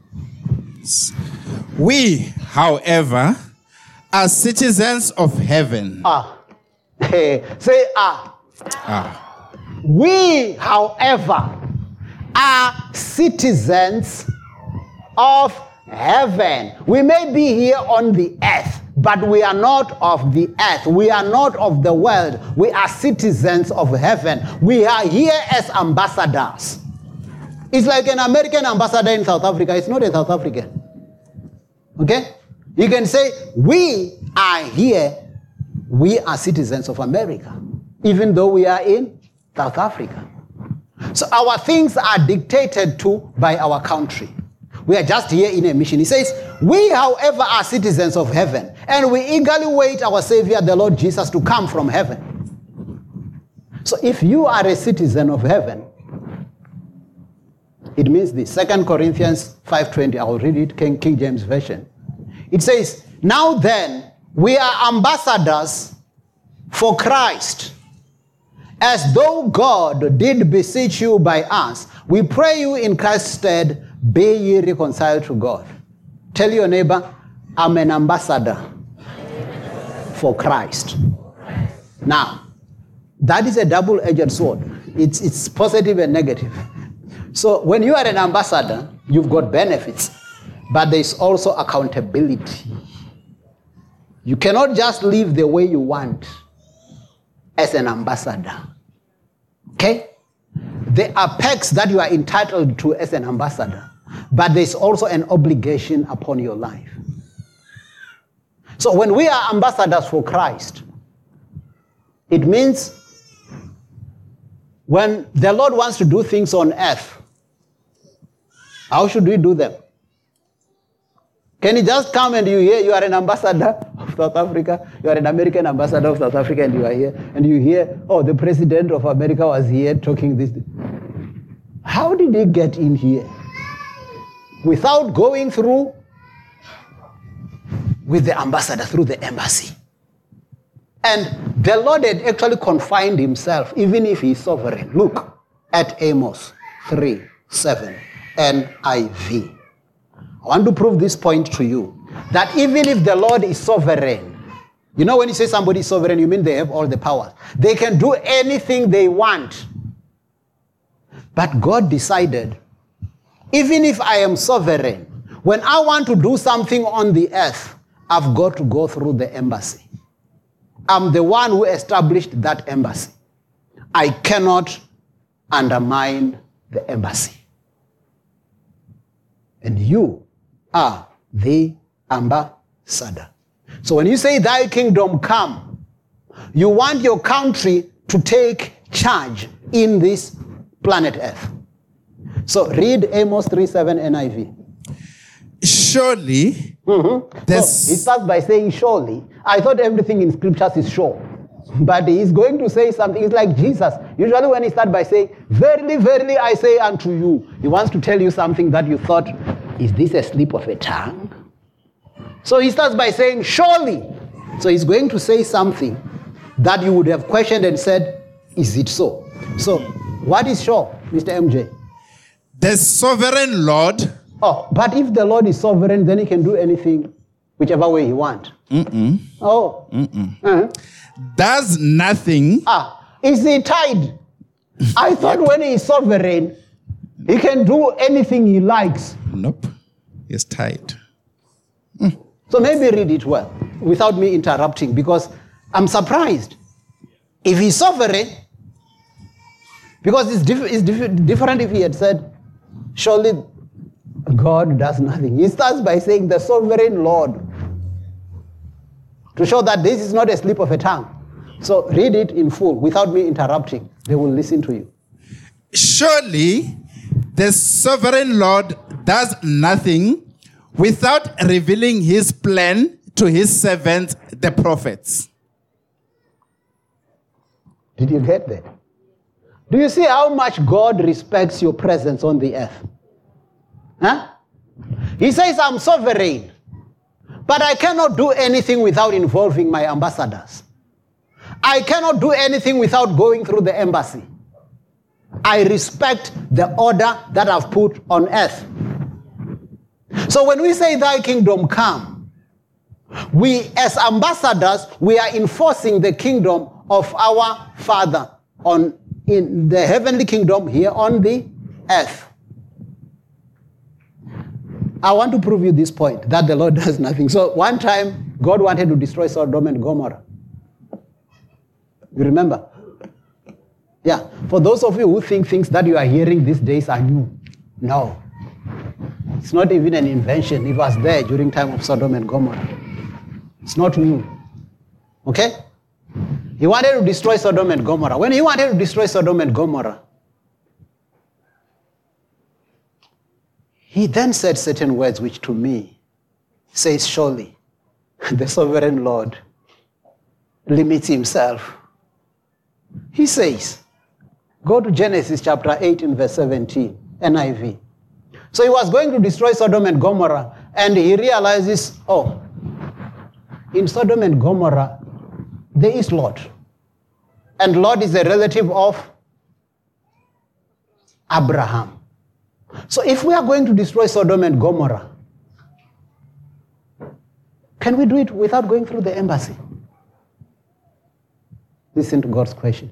Speaker 2: We, however, are citizens of heaven.
Speaker 1: Ah. Hey, say ah.
Speaker 2: Ah.
Speaker 1: We, however, are citizens of heaven. We may be here on the earth, but we are not of the earth. We are not of the world. We are citizens of heaven. We are here as ambassadors. It's like an American ambassador in South Africa. It's not a South African. Okay? You can say, we are here. We are citizens of America, even though we are in South Africa. So our things are dictated to by our country. We are just here in a mission. He says, we, however, are citizens of heaven, and we eagerly wait our Savior, the Lord Jesus, to come from heaven. So if you are a citizen of heaven, it means this. Second Corinthians five twenty, I will read it, King, King James Version. It says, now then, we are ambassadors for Christ, as though God did beseech you by us. We pray you in Christ's stead, be ye reconciled to God. Tell your neighbor, I'm an ambassador for Christ. Now, that is a double-edged sword. It's, it's positive and negative. So when you are an ambassador, you've got benefits, but there's also accountability. You cannot just live the way you want as an ambassador. Okay? There are perks that you are entitled to as an ambassador, but there's also an obligation upon your life. So when we are ambassadors for Christ, it means when the Lord wants to do things on earth, how should we do them? Can he just come and you hear you are an ambassador South Africa, you are an American ambassador of South Africa and you are here, and you hear, oh, the president of America was here talking this. How did he get in here? Without going through with the ambassador, through the embassy. And the Lord had actually confined himself, even if he is sovereign. Look at Amos three seven, N I V. I want to prove this point to you, that even if the Lord is sovereign, you know when you say somebody is sovereign, you mean they have all the powers. They can do anything they want. But God decided, even if I am sovereign, when I want to do something on the earth, I've got to go through the embassy. I'm the one who established that embassy. I cannot undermine the embassy. And you are the ambassador. So when you say thy kingdom come, you want your country to take charge in this planet Earth. So read Amos three seven N I V.
Speaker 2: Surely,
Speaker 1: Mm-hmm. So he starts by saying surely. I thought everything in scriptures is sure. But he's going to say something. It's like Jesus. Usually when he starts by saying, verily, verily, I say unto you, he wants to tell you something that you thought, is this a slip of a tongue? So he starts by saying, surely. So he's going to say something that you would have questioned and said, is it so? So what is sure, Mister M J?
Speaker 2: The sovereign Lord.
Speaker 1: Oh, but if the Lord is sovereign, then he can do anything, whichever way he wants.
Speaker 2: Mm-mm.
Speaker 1: Oh.
Speaker 2: Mm-mm.
Speaker 1: Uh-huh.
Speaker 2: Does nothing.
Speaker 1: Ah, is he tied? I thought when he is sovereign, he can do anything he likes.
Speaker 2: Nope. He's tied.
Speaker 1: Mm. So maybe read it well, without me interrupting, because I'm surprised. If he's sovereign, because it's, diff- it's diff- different if he had said, surely God does nothing. He starts by saying the sovereign Lord, to show that this is not a slip of a tongue. So read it in full without me interrupting. They will listen to you.
Speaker 2: Surely the sovereign Lord does nothing without revealing his plan to his servants, the prophets.
Speaker 1: Did you get that? Do you see how much God respects your presence on the earth? Huh? He says, I'm sovereign, but I cannot do anything without involving my ambassadors. I cannot do anything without going through the embassy. I respect the order that I've put on earth. So when we say thy kingdom come, we as ambassadors, we are enforcing the kingdom of our Father on in the heavenly kingdom here on the earth. I want to prove you this point, that the Lord does nothing. So one time, God wanted to destroy Sodom and Gomorrah. You remember? Yeah. For those of you who think things that you are hearing these days are new, no. It's not even an invention. It was there during time of Sodom and Gomorrah. It's not new. Okay? He wanted to destroy Sodom and Gomorrah. When he wanted to destroy Sodom and Gomorrah, he then said certain words which to me says, surely the sovereign Lord limits himself. He says, go to Genesis chapter eighteen, verse seventeen, N I V. So he was going to destroy Sodom and Gomorrah, and he realizes, oh, in Sodom and Gomorrah, there is Lot. And Lot is a relative of Abraham. So if we are going to destroy Sodom and Gomorrah, can we do it without going through the embassy? Listen to God's question.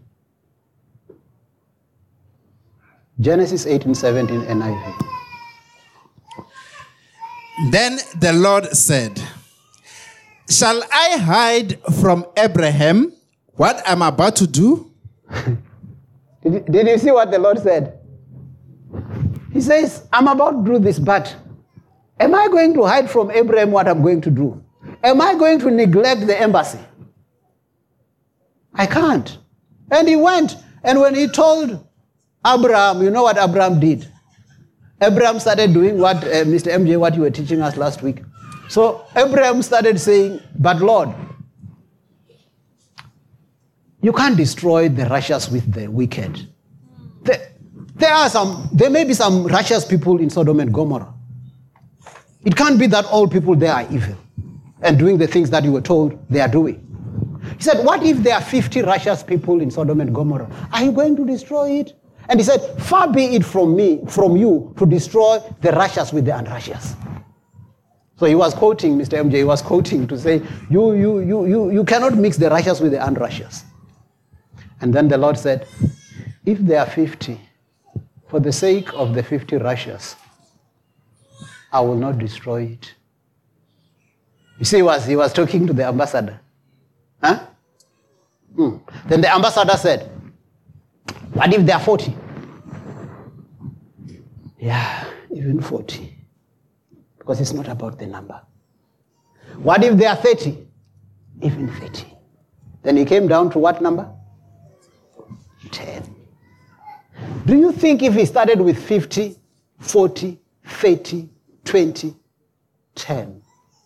Speaker 1: Genesis eighteen seventeen N I V.
Speaker 2: Then the Lord said, shall I hide from Abraham what I'm about to do?
Speaker 1: did, you, did you see what the Lord said? He says, I'm about to do this, but am I going to hide from Abraham what I'm going to do? Am I going to neglect the embassy? I can't. And he went, and when he told Abraham, you know what Abraham did? Abraham started doing what, uh, Mister M J, what you were teaching us last week. So Abraham started saying, but Lord, you can't destroy the righteous with the wicked. There, there are some, there may be some righteous people in Sodom and Gomorrah. It can't be that all people there are evil and doing the things that you were told they are doing. He said, what if there are fifty righteous people in Sodom and Gomorrah? Are you going to destroy it? And he said, far be it from me, from you, to destroy the righteous with the unrighteous. So he was quoting, Mister M J, he was quoting to say, you, you, you, you, you cannot mix the righteous with the unrighteous. And then the Lord said, if there are fifty, for the sake of the fifty righteous, I will not destroy it. You see, he was, he was talking to the ambassador. Huh? Hmm. Then the ambassador said, what if there are forty? Yeah, even forty. Because it's not about the number. What if there are thirty? Even thirty. Then he came down to what number? ten. Do you think if he started with fifty, forty, thirty, twenty, ten,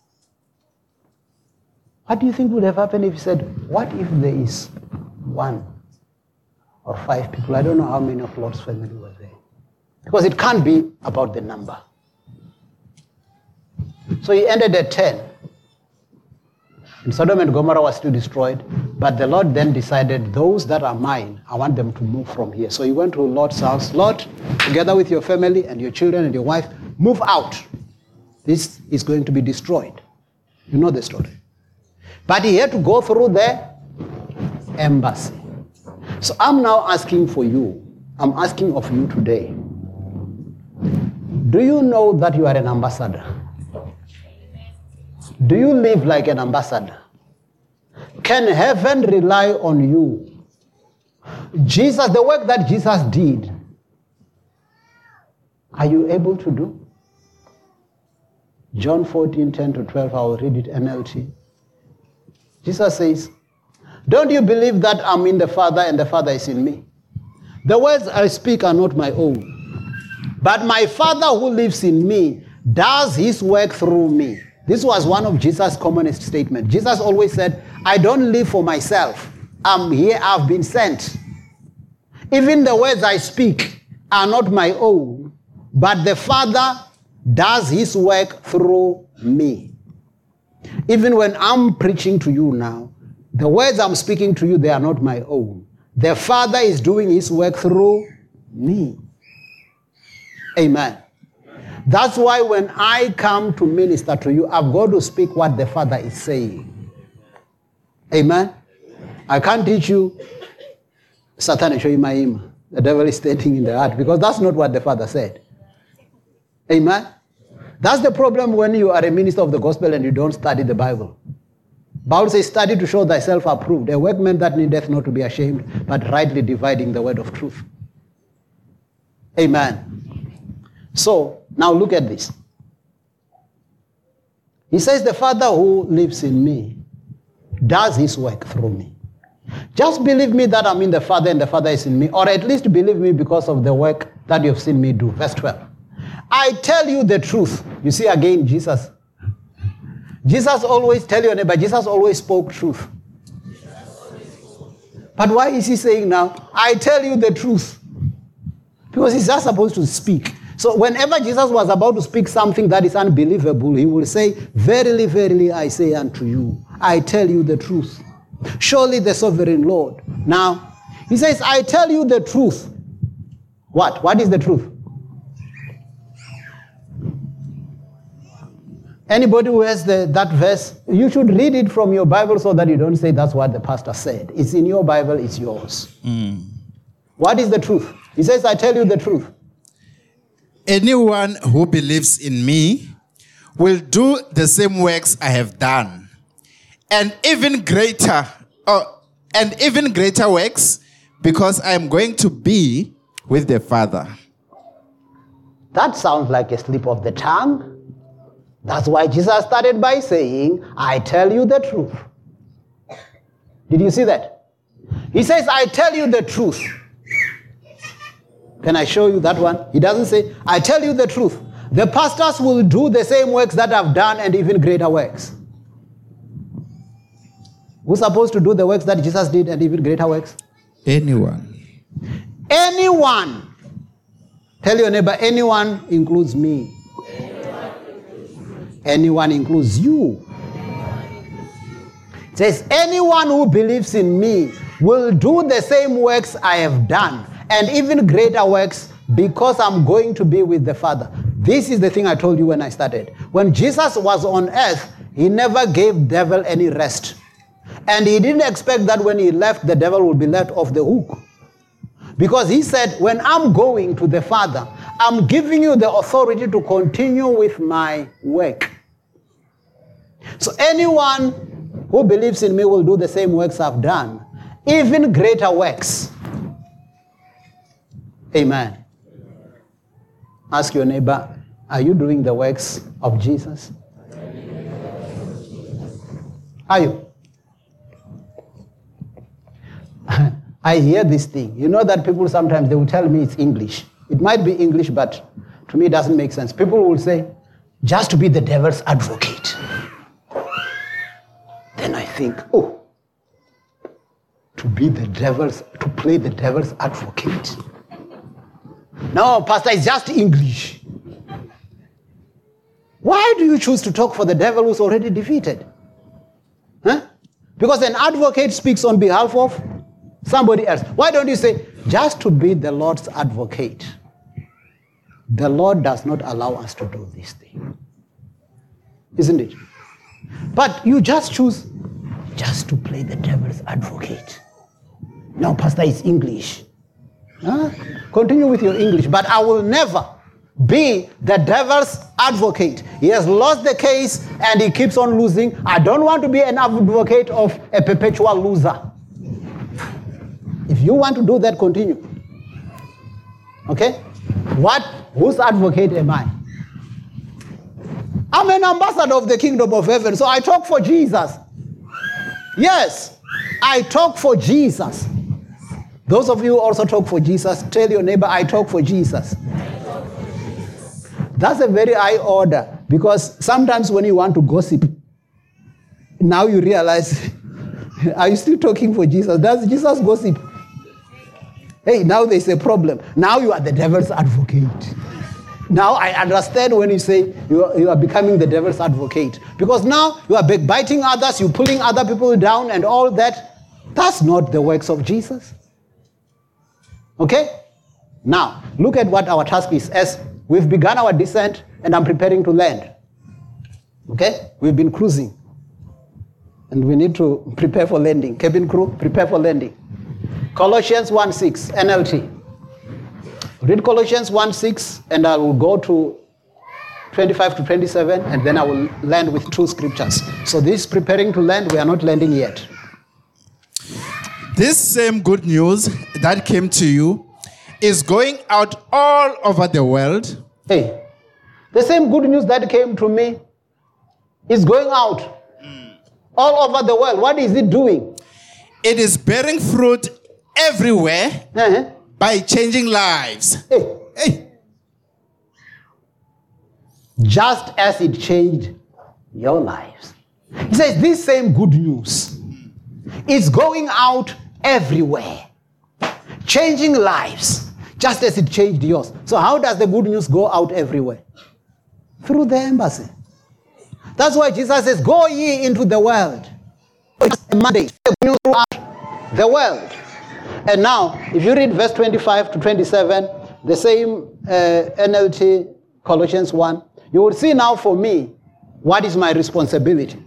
Speaker 1: what do you think would have happened if he said, what if there is one or five people? I don't know how many of Lot's family were there. Because it can't be about the number. So he ended at ten. And Sodom and Gomorrah was still destroyed. But the Lord then decided, those that are mine, I want them to move from here. So he went to Lot's house. Lot, together with your family and your children and your wife, move out. This is going to be destroyed. You know the story. But he had to go through the embassy. So I'm now asking for you, I'm asking of you today, do you know that you are an ambassador? Do you live like an ambassador? Can heaven rely on you? Jesus, the work that Jesus did, are you able to do? John fourteen, ten to twelve, I will read it N L T. Jesus says, don't you believe that I'm in the Father and the Father is in me? The words I speak are not my own, but my Father who lives in me does his work through me. This was one of Jesus' commonest statements. Jesus always said, I don't live for myself. I'm here, I've been sent. Even the words I speak are not my own, but the Father does his work through me. Even when I'm preaching to you now, the words I'm speaking to you, they are not my own. The Father is doing his work through me. Amen. That's why when I come to minister to you, I've got to speak what the Father is saying. Amen. I can't teach you, Satan is showing my aim. The devil is standing in the heart, because that's not what the Father said. Amen. That's the problem when you are a minister of the gospel and you don't study the Bible. Bible says, study to show thyself approved, a workman that needeth not to be ashamed, but rightly dividing the word of truth. Amen. So, now look at this. He says, the Father who lives in me does his work through me. Just believe me that I'm in the Father and the Father is in me, or at least believe me because of the work that you have seen me do. Verse twelve. I tell you the truth. You see again, Jesus. Jesus always, tell your neighbor, Jesus always spoke truth. But why is he saying now, I tell you the truth? Because he's just supposed to speak. So whenever Jesus was about to speak something that is unbelievable, he will say, verily, verily, I say unto you, I tell you the truth. Surely the sovereign Lord. Now, he says, I tell you the truth. What? What is the truth? Anybody who has the, that verse, you should read it from your Bible so that you don't say that's what the pastor said. It's in your Bible, it's yours. Mm. What is the truth? He says, I tell you the truth.
Speaker 2: Anyone who believes in me will do the same works I have done, and even greater, oh, and even greater works, because I am going to be with the Father.
Speaker 1: That sounds like a slip of the tongue. That's why Jesus started by saying, I tell you the truth. Did you see that? He says, I tell you the truth. Can I show you that one? He doesn't say, I tell you the truth. The pastors will do the same works that I've done and even greater works. Who's supposed to do the works that Jesus did and even greater works?
Speaker 2: Anyone.
Speaker 1: Anyone. Tell your neighbor, anyone includes me. Anyone includes you. It says, anyone who believes in me will do the same works I have done and even greater works because I'm going to be with the Father. This is the thing I told you when I started. When Jesus was on earth, he never gave devil any rest. And he didn't expect that when he left, the devil would be let off the hook. Because he said, when I'm going to the Father, I'm giving you the authority to continue with my work. So anyone who believes in me will do the same works I've done, even greater works. Amen. Ask your neighbor, are you doing the works of Jesus? Are you? I hear this thing. You know that people sometimes, they will tell me it's English. It might be English, but to me it doesn't make sense. People will say, just to be the devil's advocate. Then I think, oh, to be the devil's, to play the devil's advocate. No, Pastor, it's just English. Why do you choose to talk for the devil who's already defeated? Huh? Because an advocate speaks on behalf of somebody else. Why don't you say, just to be the Lord's advocate? The Lord does not allow us to do this thing. Isn't it? But you just choose just to play the devil's advocate. No, Pastor, it's English. Huh? Continue with your English, but I will never be the devil's advocate. He has lost the case and he keeps on losing. I don't want to be an advocate of a perpetual loser. If you want to do that, continue. Okay? What? Whose advocate am I? I'm an ambassador of the kingdom of heaven, so I talk for Jesus. Yes, I talk for Jesus. Those of you who also talk for Jesus, tell your neighbor, I talk for Jesus. That's a very high order, because sometimes when you want to gossip, now you realize, are you still talking for Jesus? Does Jesus gossip? Hey, now there's a problem. Now you are the devil's advocate. Now I understand when you say you are, you are becoming the devil's advocate. Because now you are backbiting others, you're pulling other people down and all that. That's not the works of Jesus. Okay? Now, look at what our task is. As we've begun our descent and I'm preparing to land. Okay? We've been cruising. And we need to prepare for landing. Cabin crew, prepare for landing. Colossians one six, N L T. Read Colossians one six, and I will go to twenty-five to twenty-seven, and then I will land with two scriptures. So this preparing to land, we are not landing yet.
Speaker 2: This same good news that came to you is going out all over the world.
Speaker 1: Hey, the same good news that came to me is going out mm. all over the world. What is it doing?
Speaker 2: It is bearing fruit everywhere uh-huh. by changing lives.
Speaker 1: Hey. Hey. Just as it changed your lives. He says this same good news is going out everywhere, changing lives, just as it changed yours. So how does the good news go out everywhere? Through the embassy. That's why Jesus says, go ye into the world. It's a mandate. Throughout the world. And now, if you read verse twenty-five to twenty-seven, the same uh, N L T, Colossians one, you will see now for me, what is my responsibility?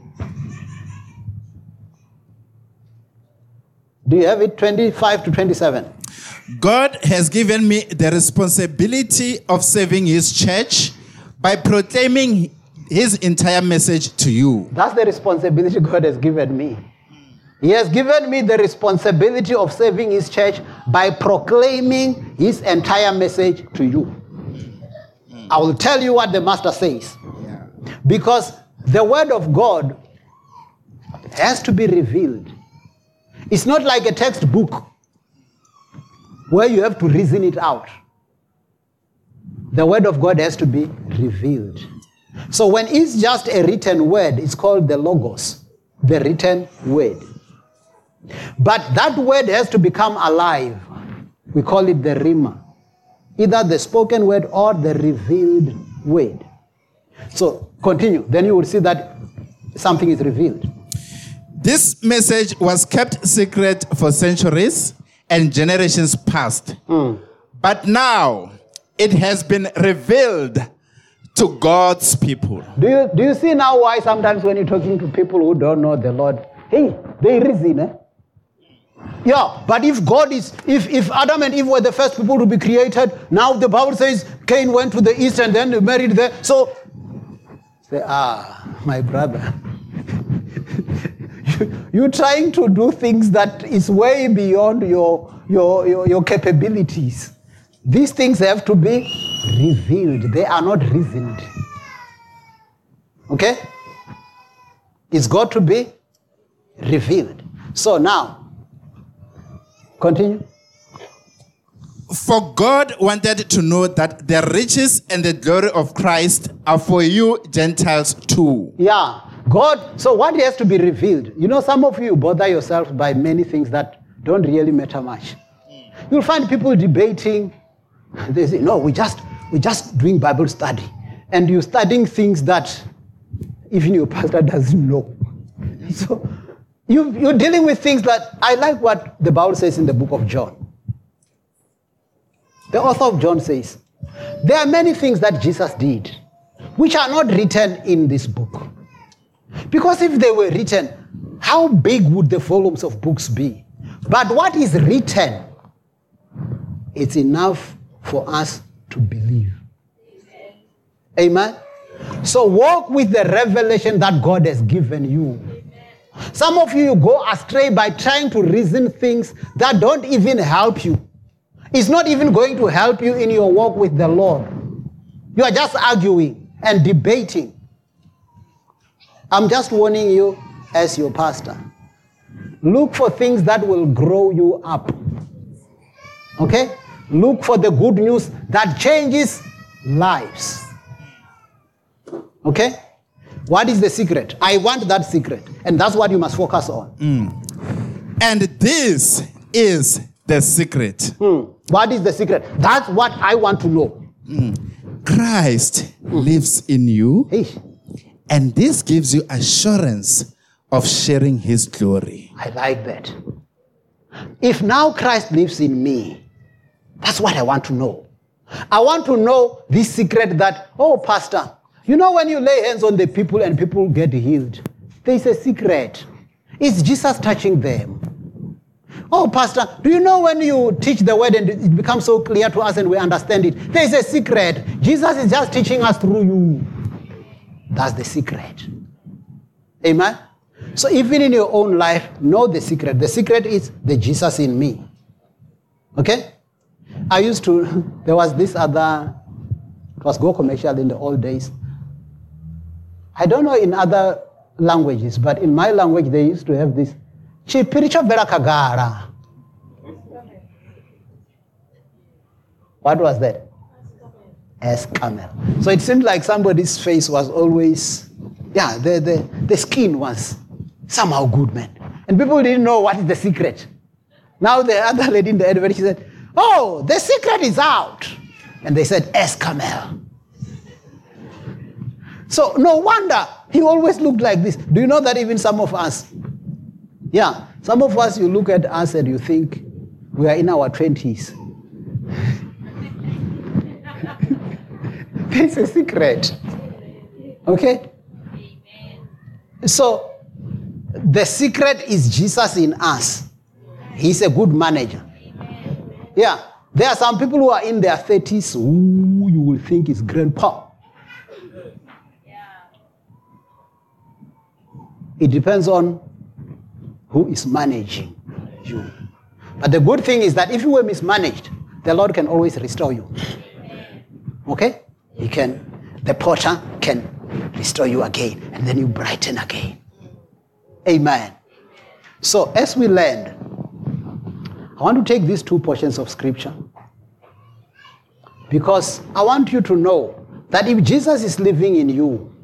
Speaker 1: Do you have it? twenty-five to twenty-seven.
Speaker 2: God has given me the responsibility of serving his church by proclaiming his entire message to you.
Speaker 1: That's the responsibility God has given me. He has given me the responsibility of serving his church by proclaiming his entire message to you. Mm. I will tell you what the master says. Yeah. Because the word of God has to be revealed. It's not like a textbook where you have to reason it out. The word of God has to be revealed. So when it's just a written word, it's called the logos, the written word. But that word has to become alive. We call it the rhema. Either the spoken word or the revealed word. So continue. Then you will see that something is revealed.
Speaker 2: This message was kept secret for centuries and generations past.
Speaker 1: Mm.
Speaker 2: But now it has been revealed to God's people.
Speaker 1: Do you, do you see now why sometimes when you're talking to people who don't know the Lord, hey, they reason, eh? Yeah, but if God is, if, if Adam and Eve were the first people to be created, now the Bible says Cain went to the east and then they married there. So, say, ah, my brother, you, you're trying to do things that is way beyond your, your, your, your capabilities. These things have to be revealed. They are not reasoned. Okay? It's got to be revealed. So now, continue.
Speaker 2: For God wanted to know that the riches and the glory of Christ are for you Gentiles too.
Speaker 1: Yeah. God, so what has to be revealed? You know, some of you bother yourselves by many things that don't really matter much. You'll find people debating. They say, no, we just, we're just doing Bible study. And you're studying things that even your pastor doesn't know. So, You, you're dealing with things that, I like what the Bible says in the book of John. The author of John says, there are many things that Jesus did, which are not written in this book. Because if they were written, how big would the volumes of books be? But what is written, it's enough for us to believe. Amen? So walk with the revelation that God has given you. Some of you, you go astray by trying to reason things that don't even help you. It's not even going to help you in your walk with the Lord. You are just arguing and debating. I'm just warning you as your pastor. Look for things that will grow you up. Okay? Look for the good news that changes lives. Okay? What is the secret? I want that secret. And that's what you must focus on.
Speaker 2: Mm. And this is the secret.
Speaker 1: Mm. What is the secret? That's what I want to know.
Speaker 2: Mm. Christ mm. lives in you.
Speaker 1: Hey.
Speaker 2: And this gives you assurance of sharing his glory.
Speaker 1: I like that. If now Christ lives in me, that's what I want to know. I want to know this secret that, oh, pastor, you know when you lay hands on the people and people get healed, there's a secret. It's Jesus touching them. Oh, pastor, do you know when you teach the word and it becomes so clear to us and we understand it? There's a secret. Jesus is just teaching us through you. That's the secret. Amen? So even in your own life, know the secret. The secret is the Jesus in me. Okay? I used to, there was this other, it was Go Commercial in the old days. I don't know in other languages, but in my language they used to have this Chipiricho Vera Kagara. What was that? As camel. So it seemed like somebody's face was always, yeah, the, the, the skin was somehow good, man. And people didn't know what is the secret. Now the other lady in the advert, she said, oh, the secret is out. And they said, as camel. So no wonder he always looked like this. Do you know that even some of us, yeah, some of us, you look at us and you think we are in our twenties. There's a secret. Okay? So the secret is Jesus in us. He's a good manager. Yeah. There are some people who are in their thirties who you will think is grandpa. It depends on who is managing you. But the good thing is that if you were mismanaged, the Lord can always restore you. Okay? He can, the potter can restore you again, and then you brighten again. Amen. So as we land, I want to take these two portions of scripture Because I want you to know that if Jesus is living in you,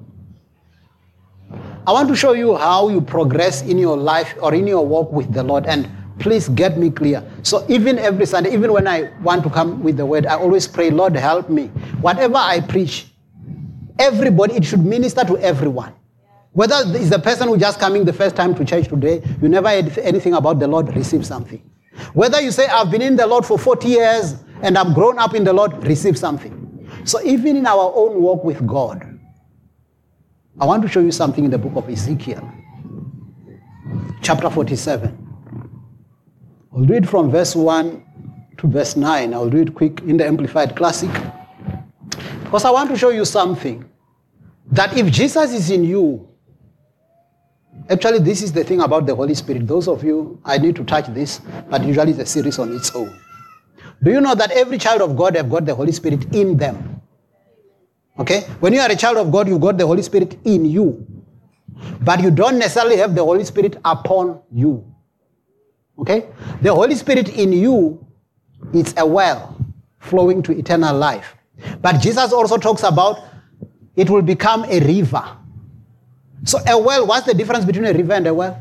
Speaker 1: I want to show you how you progress in your life or in your walk with the Lord. And please get me clear. So even every Sunday, even when I want to come with the word, I always pray, Lord, help me. Whatever I preach, everybody, it should minister to everyone. Whether it's the person who just coming the first time to church today, you never heard anything about the Lord, receive something. Whether you say, I've been in the Lord for forty years and I'm grown up in the Lord, receive something. So even in our own walk with God, I want to show you something in the book of Ezekiel, chapter forty-seven. I'll do it from verse one to verse nine. I'll do it quick in the Amplified Classic. Because I want to show you something. That if Jesus is in you, actually this is the thing about the Holy Spirit. Those of you, I need to touch this, but usually it's a series on its own. Do you know that every child of God have got the Holy Spirit in them? Okay? When you are a child of God, you've got the Holy Spirit in you. But you don't necessarily have the Holy Spirit upon you. Okay? The Holy Spirit in you is a well flowing to eternal life. But Jesus also talks about it will become a river. So a well, what's the difference between a river and a well?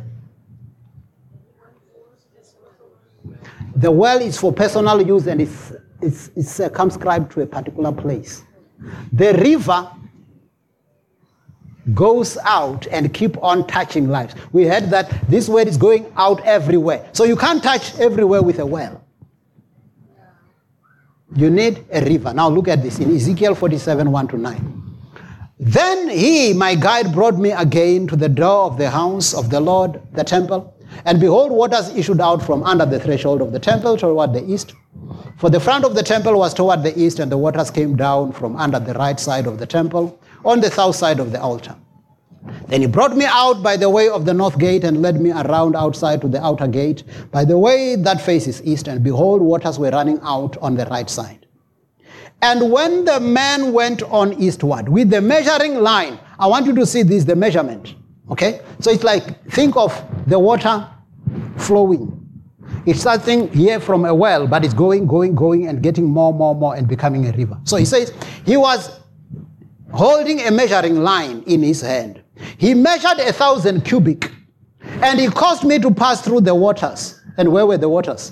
Speaker 1: The well is for personal use and it's, it's, it's circumscribed to a particular place. The river goes out and keep on touching lives. We heard that this word is going out everywhere. So you can't touch everywhere with a well. You need a river. Now look at this in Ezekiel forty-seven, one to nine. Then he, my guide, brought me again to the door of the house of the Lord, the temple. And behold, waters issued out from under the threshold of the temple toward the east. For the front of the temple was toward the east, and the waters came down from under the right side of the temple, on the south side of the altar. Then he brought me out by the way of the north gate, and led me around outside to the outer gate, by the way that faces east, and behold, waters were running out on the right side. And when the man went on eastward with the measuring line, I want you to see this, the measurement. Okay? So it's like, think of the water flowing. It's starting here from a well, but it's going, going, going, and getting more, more, more, and becoming a river. So he says, he was holding a measuring line in his hand. He measured a thousand cubic, and he caused me to pass through the waters. And where were the waters?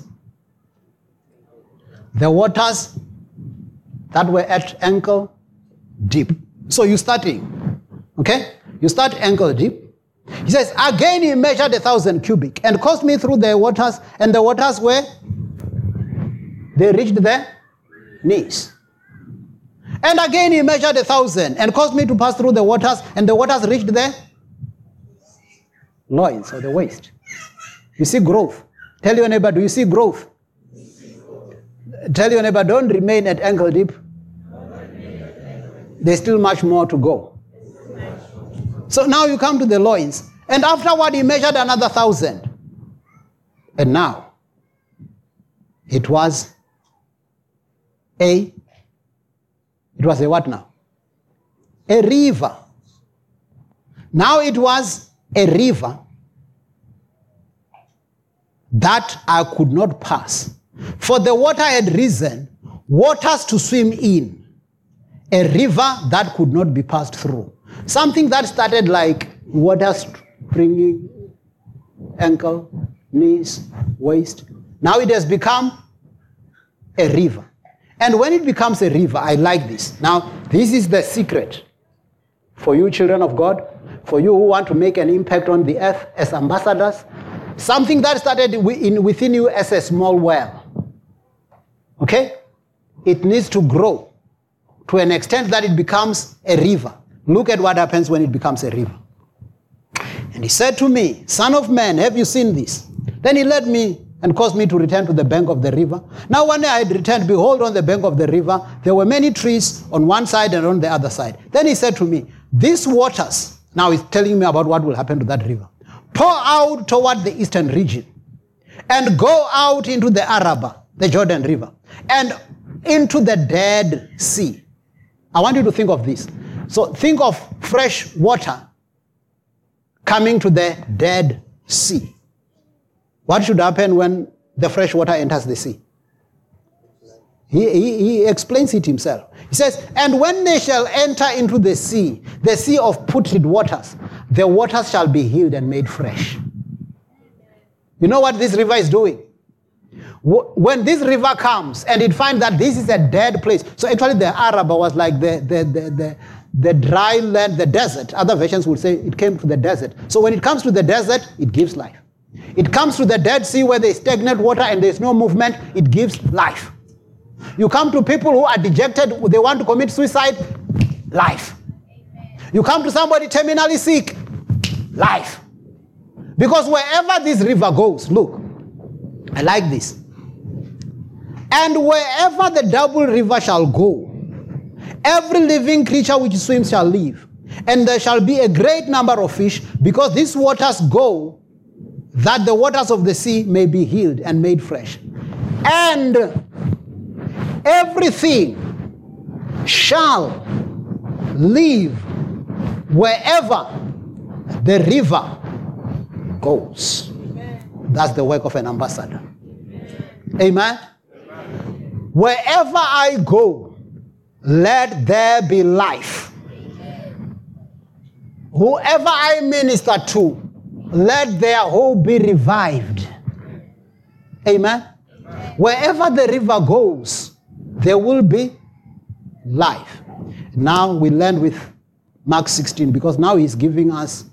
Speaker 1: The waters that were at ankle deep. So you're starting, okay? You start ankle deep. He says, again he measured a thousand cubic and caused me through the waters, and the waters were, they reached the knees. And again he measured a thousand and caused me to pass through the waters, and the waters reached the loins or the waist. You see growth. Tell your neighbor, do you see growth? Tell your neighbor, don't remain at ankle deep. There's still much more to go. So now you come to the loins. And afterward he measured another thousand. And now it was a, it was a what now? A river. Now it was a river that I could not pass. For the water had risen, waters to swim in. A river that could not be passed through. Something that started like water springing, ankle, knees, waist. Now it has become a river. And when it becomes a river, I like this. Now, this is the secret for you children of God, for you who want to make an impact on the earth as ambassadors. Something that started in, within you as a small well. Okay? It needs to grow to an extent that it becomes a river. Look at what happens when it becomes a river. And he said to me, Son of man, have you seen this? Then he led me and caused me to return to the bank of the river. Now when I had returned, behold, on the bank of the river, there were many trees on one side and on the other side. Then he said to me, these waters, now he's telling me about what will happen to that river, pour out toward the eastern region and go out into the Arabah, the Jordan River, and into the Dead Sea. I want you to think of this. So think of fresh water coming to the Dead Sea. What should happen when the fresh water enters the sea? He, he, he explains it himself. He says, and when they shall enter into the sea, the sea of putrid waters, the waters shall be healed and made fresh. You know what this river is doing? When this river comes and it finds that this is a dead place. So actually the Araba was like the, the, the, the, the dry land, the desert. Other versions would say it came to the desert. So when it comes to the desert, it gives life. It comes to the Dead Sea where there is stagnant water and there is no movement, it gives life. You come to people who are dejected, they want to commit suicide, life. You come to somebody terminally sick, life. Because wherever this river goes, look, I like this. And wherever the double river shall go, every living creature which swims shall live. And there shall be a great number of fish, because these waters go, that the waters of the sea may be healed and made fresh. And everything shall live wherever the river goes. That's the work of an ambassador. Amen? Wherever I go, let there be life. Whoever I minister to, let their hope be revived. Amen? Wherever the river goes, there will be life. Now we land with Mark sixteen, because now he's giving us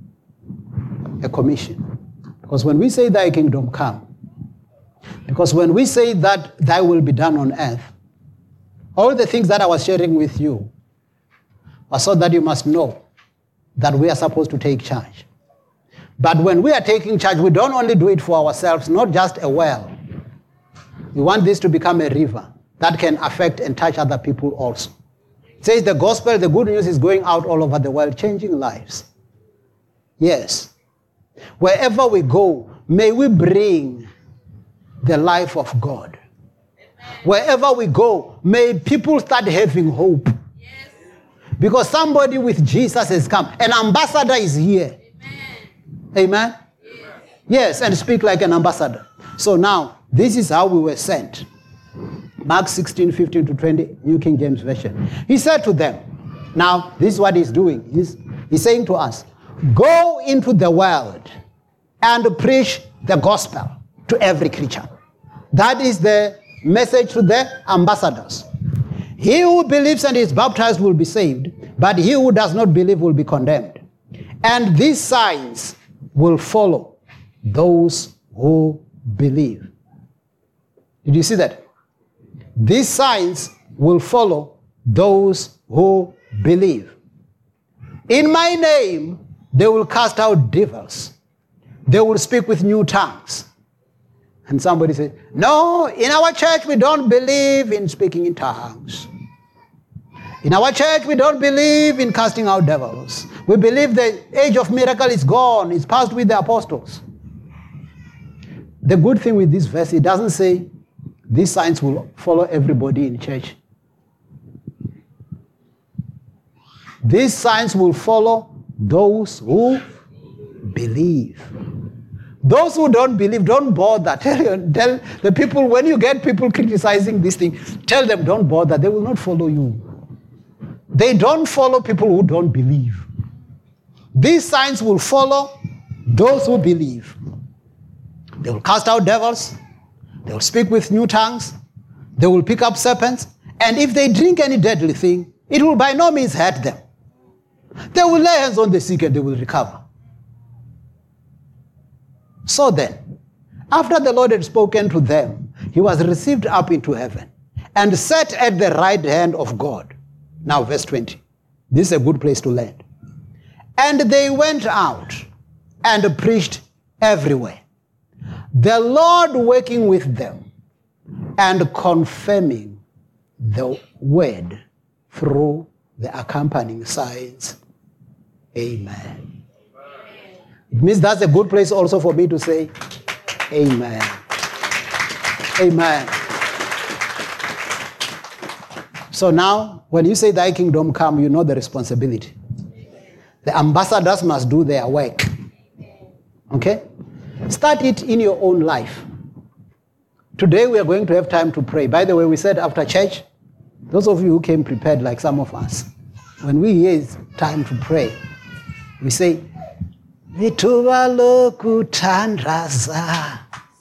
Speaker 1: a commission. Because when we say thy kingdom come, because when we say that thy will be done on earth, all the things that I was sharing with you are so that you must know that we are supposed to take charge. But when we are taking charge, we don't only do it for ourselves, not just a well. We want this to become a river that can affect and touch other people also. It says the gospel, the good news is going out all over the world, changing lives. Yes. Wherever we go, may we bring the life of God. Wherever we go, may people start having hope. Yes. Because somebody with Jesus has come. An ambassador is here. Amen? Amen? Yes. Yes, and speak like an ambassador. So now, this is how we were sent. Mark sixteen, fifteen to twenty, New King James Version. He said to them, now, this is what he's doing. He's, he's saying to us, go into the world and preach the gospel to every creature. That is the message to the ambassadors. He who believes and is baptized will be saved, but he who does not believe will be condemned. And these signs will follow those who believe. Did you see that? These signs will follow those who believe. In my name, they will cast out devils. They will speak with new tongues. And somebody said, no, in our church we don't believe in speaking in tongues. In our church we don't believe in casting out devils. We believe the age of miracle is gone. It's passed with the apostles. The good thing with this verse, it doesn't say these signs will follow everybody in church. These signs will follow those who believe. Those who don't believe, don't bother. Tell, you, tell the people, when you get people criticizing this thing, tell them don't bother. They will not follow you. They don't follow people who don't believe. These signs will follow those who believe. They will cast out devils. They will speak with new tongues. They will pick up serpents. And if they drink any deadly thing, it will by no means hurt them. They will lay hands on the sick and they will recover. So then, after the Lord had spoken to them, he was received up into heaven and sat at the right hand of God. Now, verse twenty. This is a good place to land. And they went out and preached everywhere, the Lord working with them and confirming the word through the accompanying signs. Amen. It means that's a good place also for me to say, amen. Amen. So now, when you say thy kingdom come, you know the responsibility. The ambassadors must do their work. Okay? Start it in your own life. Today we are going to have time to pray. By the way, we said after church, those of you who came prepared like some of us, when we hear it's time to pray, we say, Vituva lokutandraza.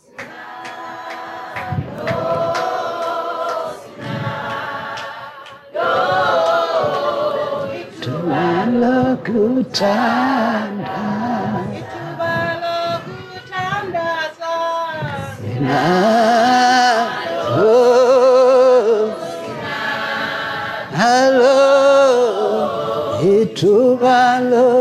Speaker 1: Vituva Hello, Vituva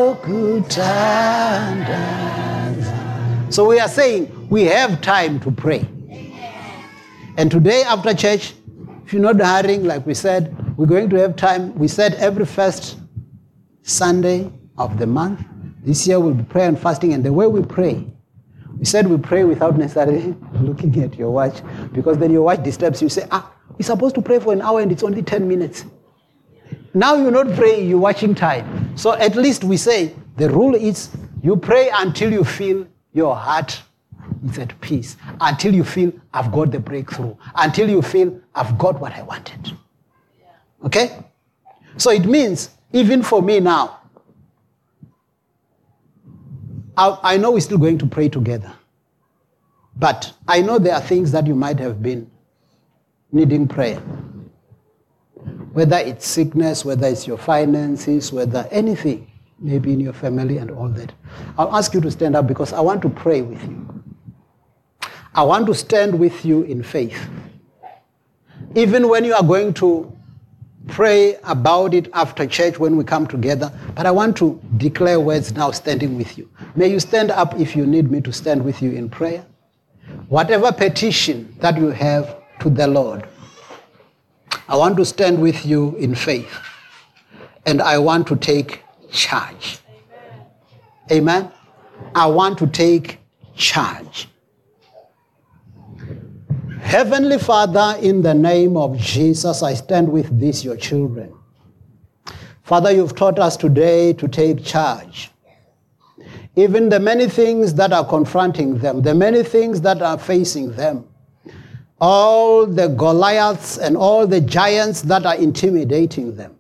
Speaker 1: lokutandraza. So we are saying we have time to pray. And today after church, if you're not hurrying, like we said, we're going to have time. We said every first Sunday of the month. This year we'll be prayer and fasting. And the way we pray, we said we pray without necessarily looking at your watch, because then your watch disturbs you. You say, ah, we're supposed to pray for an hour and it's only ten minutes. Now you're not praying, you're watching time. So at least we say the rule is you pray until you feel your heart is at peace, until you feel I've got the breakthrough, until you feel I've got what I wanted. Okay? So it means, even for me now, I, I know we're still going to pray together. But I know there are things that you might have been needing prayer. Whether it's sickness, whether it's your finances, whether anything, maybe in your family and all that. I'll ask you to stand up because I want to pray with you. I want to stand with you in faith. Even when you are going to pray about it after church when we come together, but I want to declare words now standing with you. May you stand up if you need me to stand with you in prayer. Whatever petition that you have to the Lord, I want to stand with you in faith. And I want to take charge. Amen. Amen? I want to take charge. Heavenly Father, in the name of Jesus, I stand with these, your children. Father, you've taught us today to take charge. Even the many things that are confronting them, the many things that are facing them, all the Goliaths and all the giants that are intimidating them.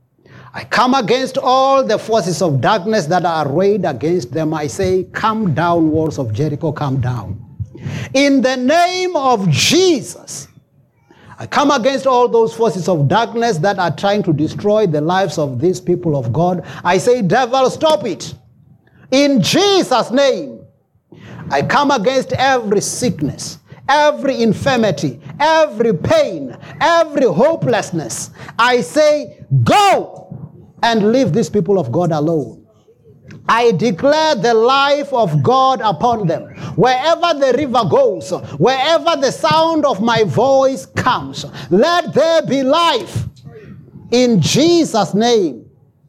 Speaker 1: I come against all the forces of darkness that are arrayed against them. I say, come down, walls of Jericho, come down. In the name of Jesus, I come against all those forces of darkness that are trying to destroy the lives of these people of God. I say, devil, stop it. In Jesus' name, I come against every sickness, every infirmity, every pain, every hopelessness. I say, go and leave these people of God alone. I declare the life of God upon them. Wherever the river goes, wherever the sound of my voice comes, let there be life. In Jesus' name.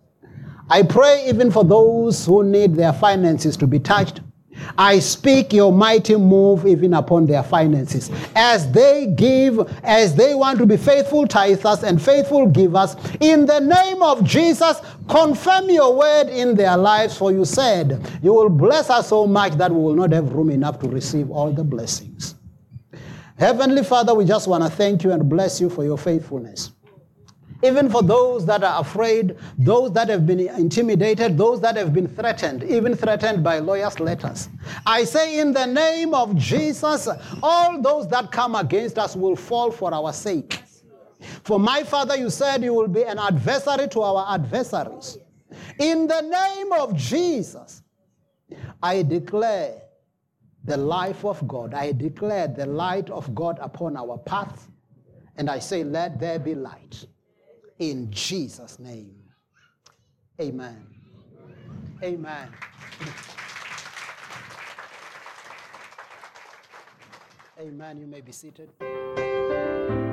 Speaker 1: I pray even for those who need their finances to be touched. I speak your mighty move even upon their finances. As they give, as they want to be faithful tithers and faithful givers, in the name of Jesus, confirm your word in their lives. For you said, you will bless us so much that we will not have room enough to receive all the blessings. Heavenly Father, we just want to thank you and bless you for your faithfulness. Even for those that are afraid, those that have been intimidated, those that have been threatened, even threatened by lawyers' letters. I say in the name of Jesus, all those that come against us will fall for our sake. For my Father, you said you will be an adversary to our adversaries. In the name of Jesus, I declare the life of God. I declare the light of God upon our path. And I say, let there be light. In Jesus' name. Amen. Amen. Amen. You may be seated.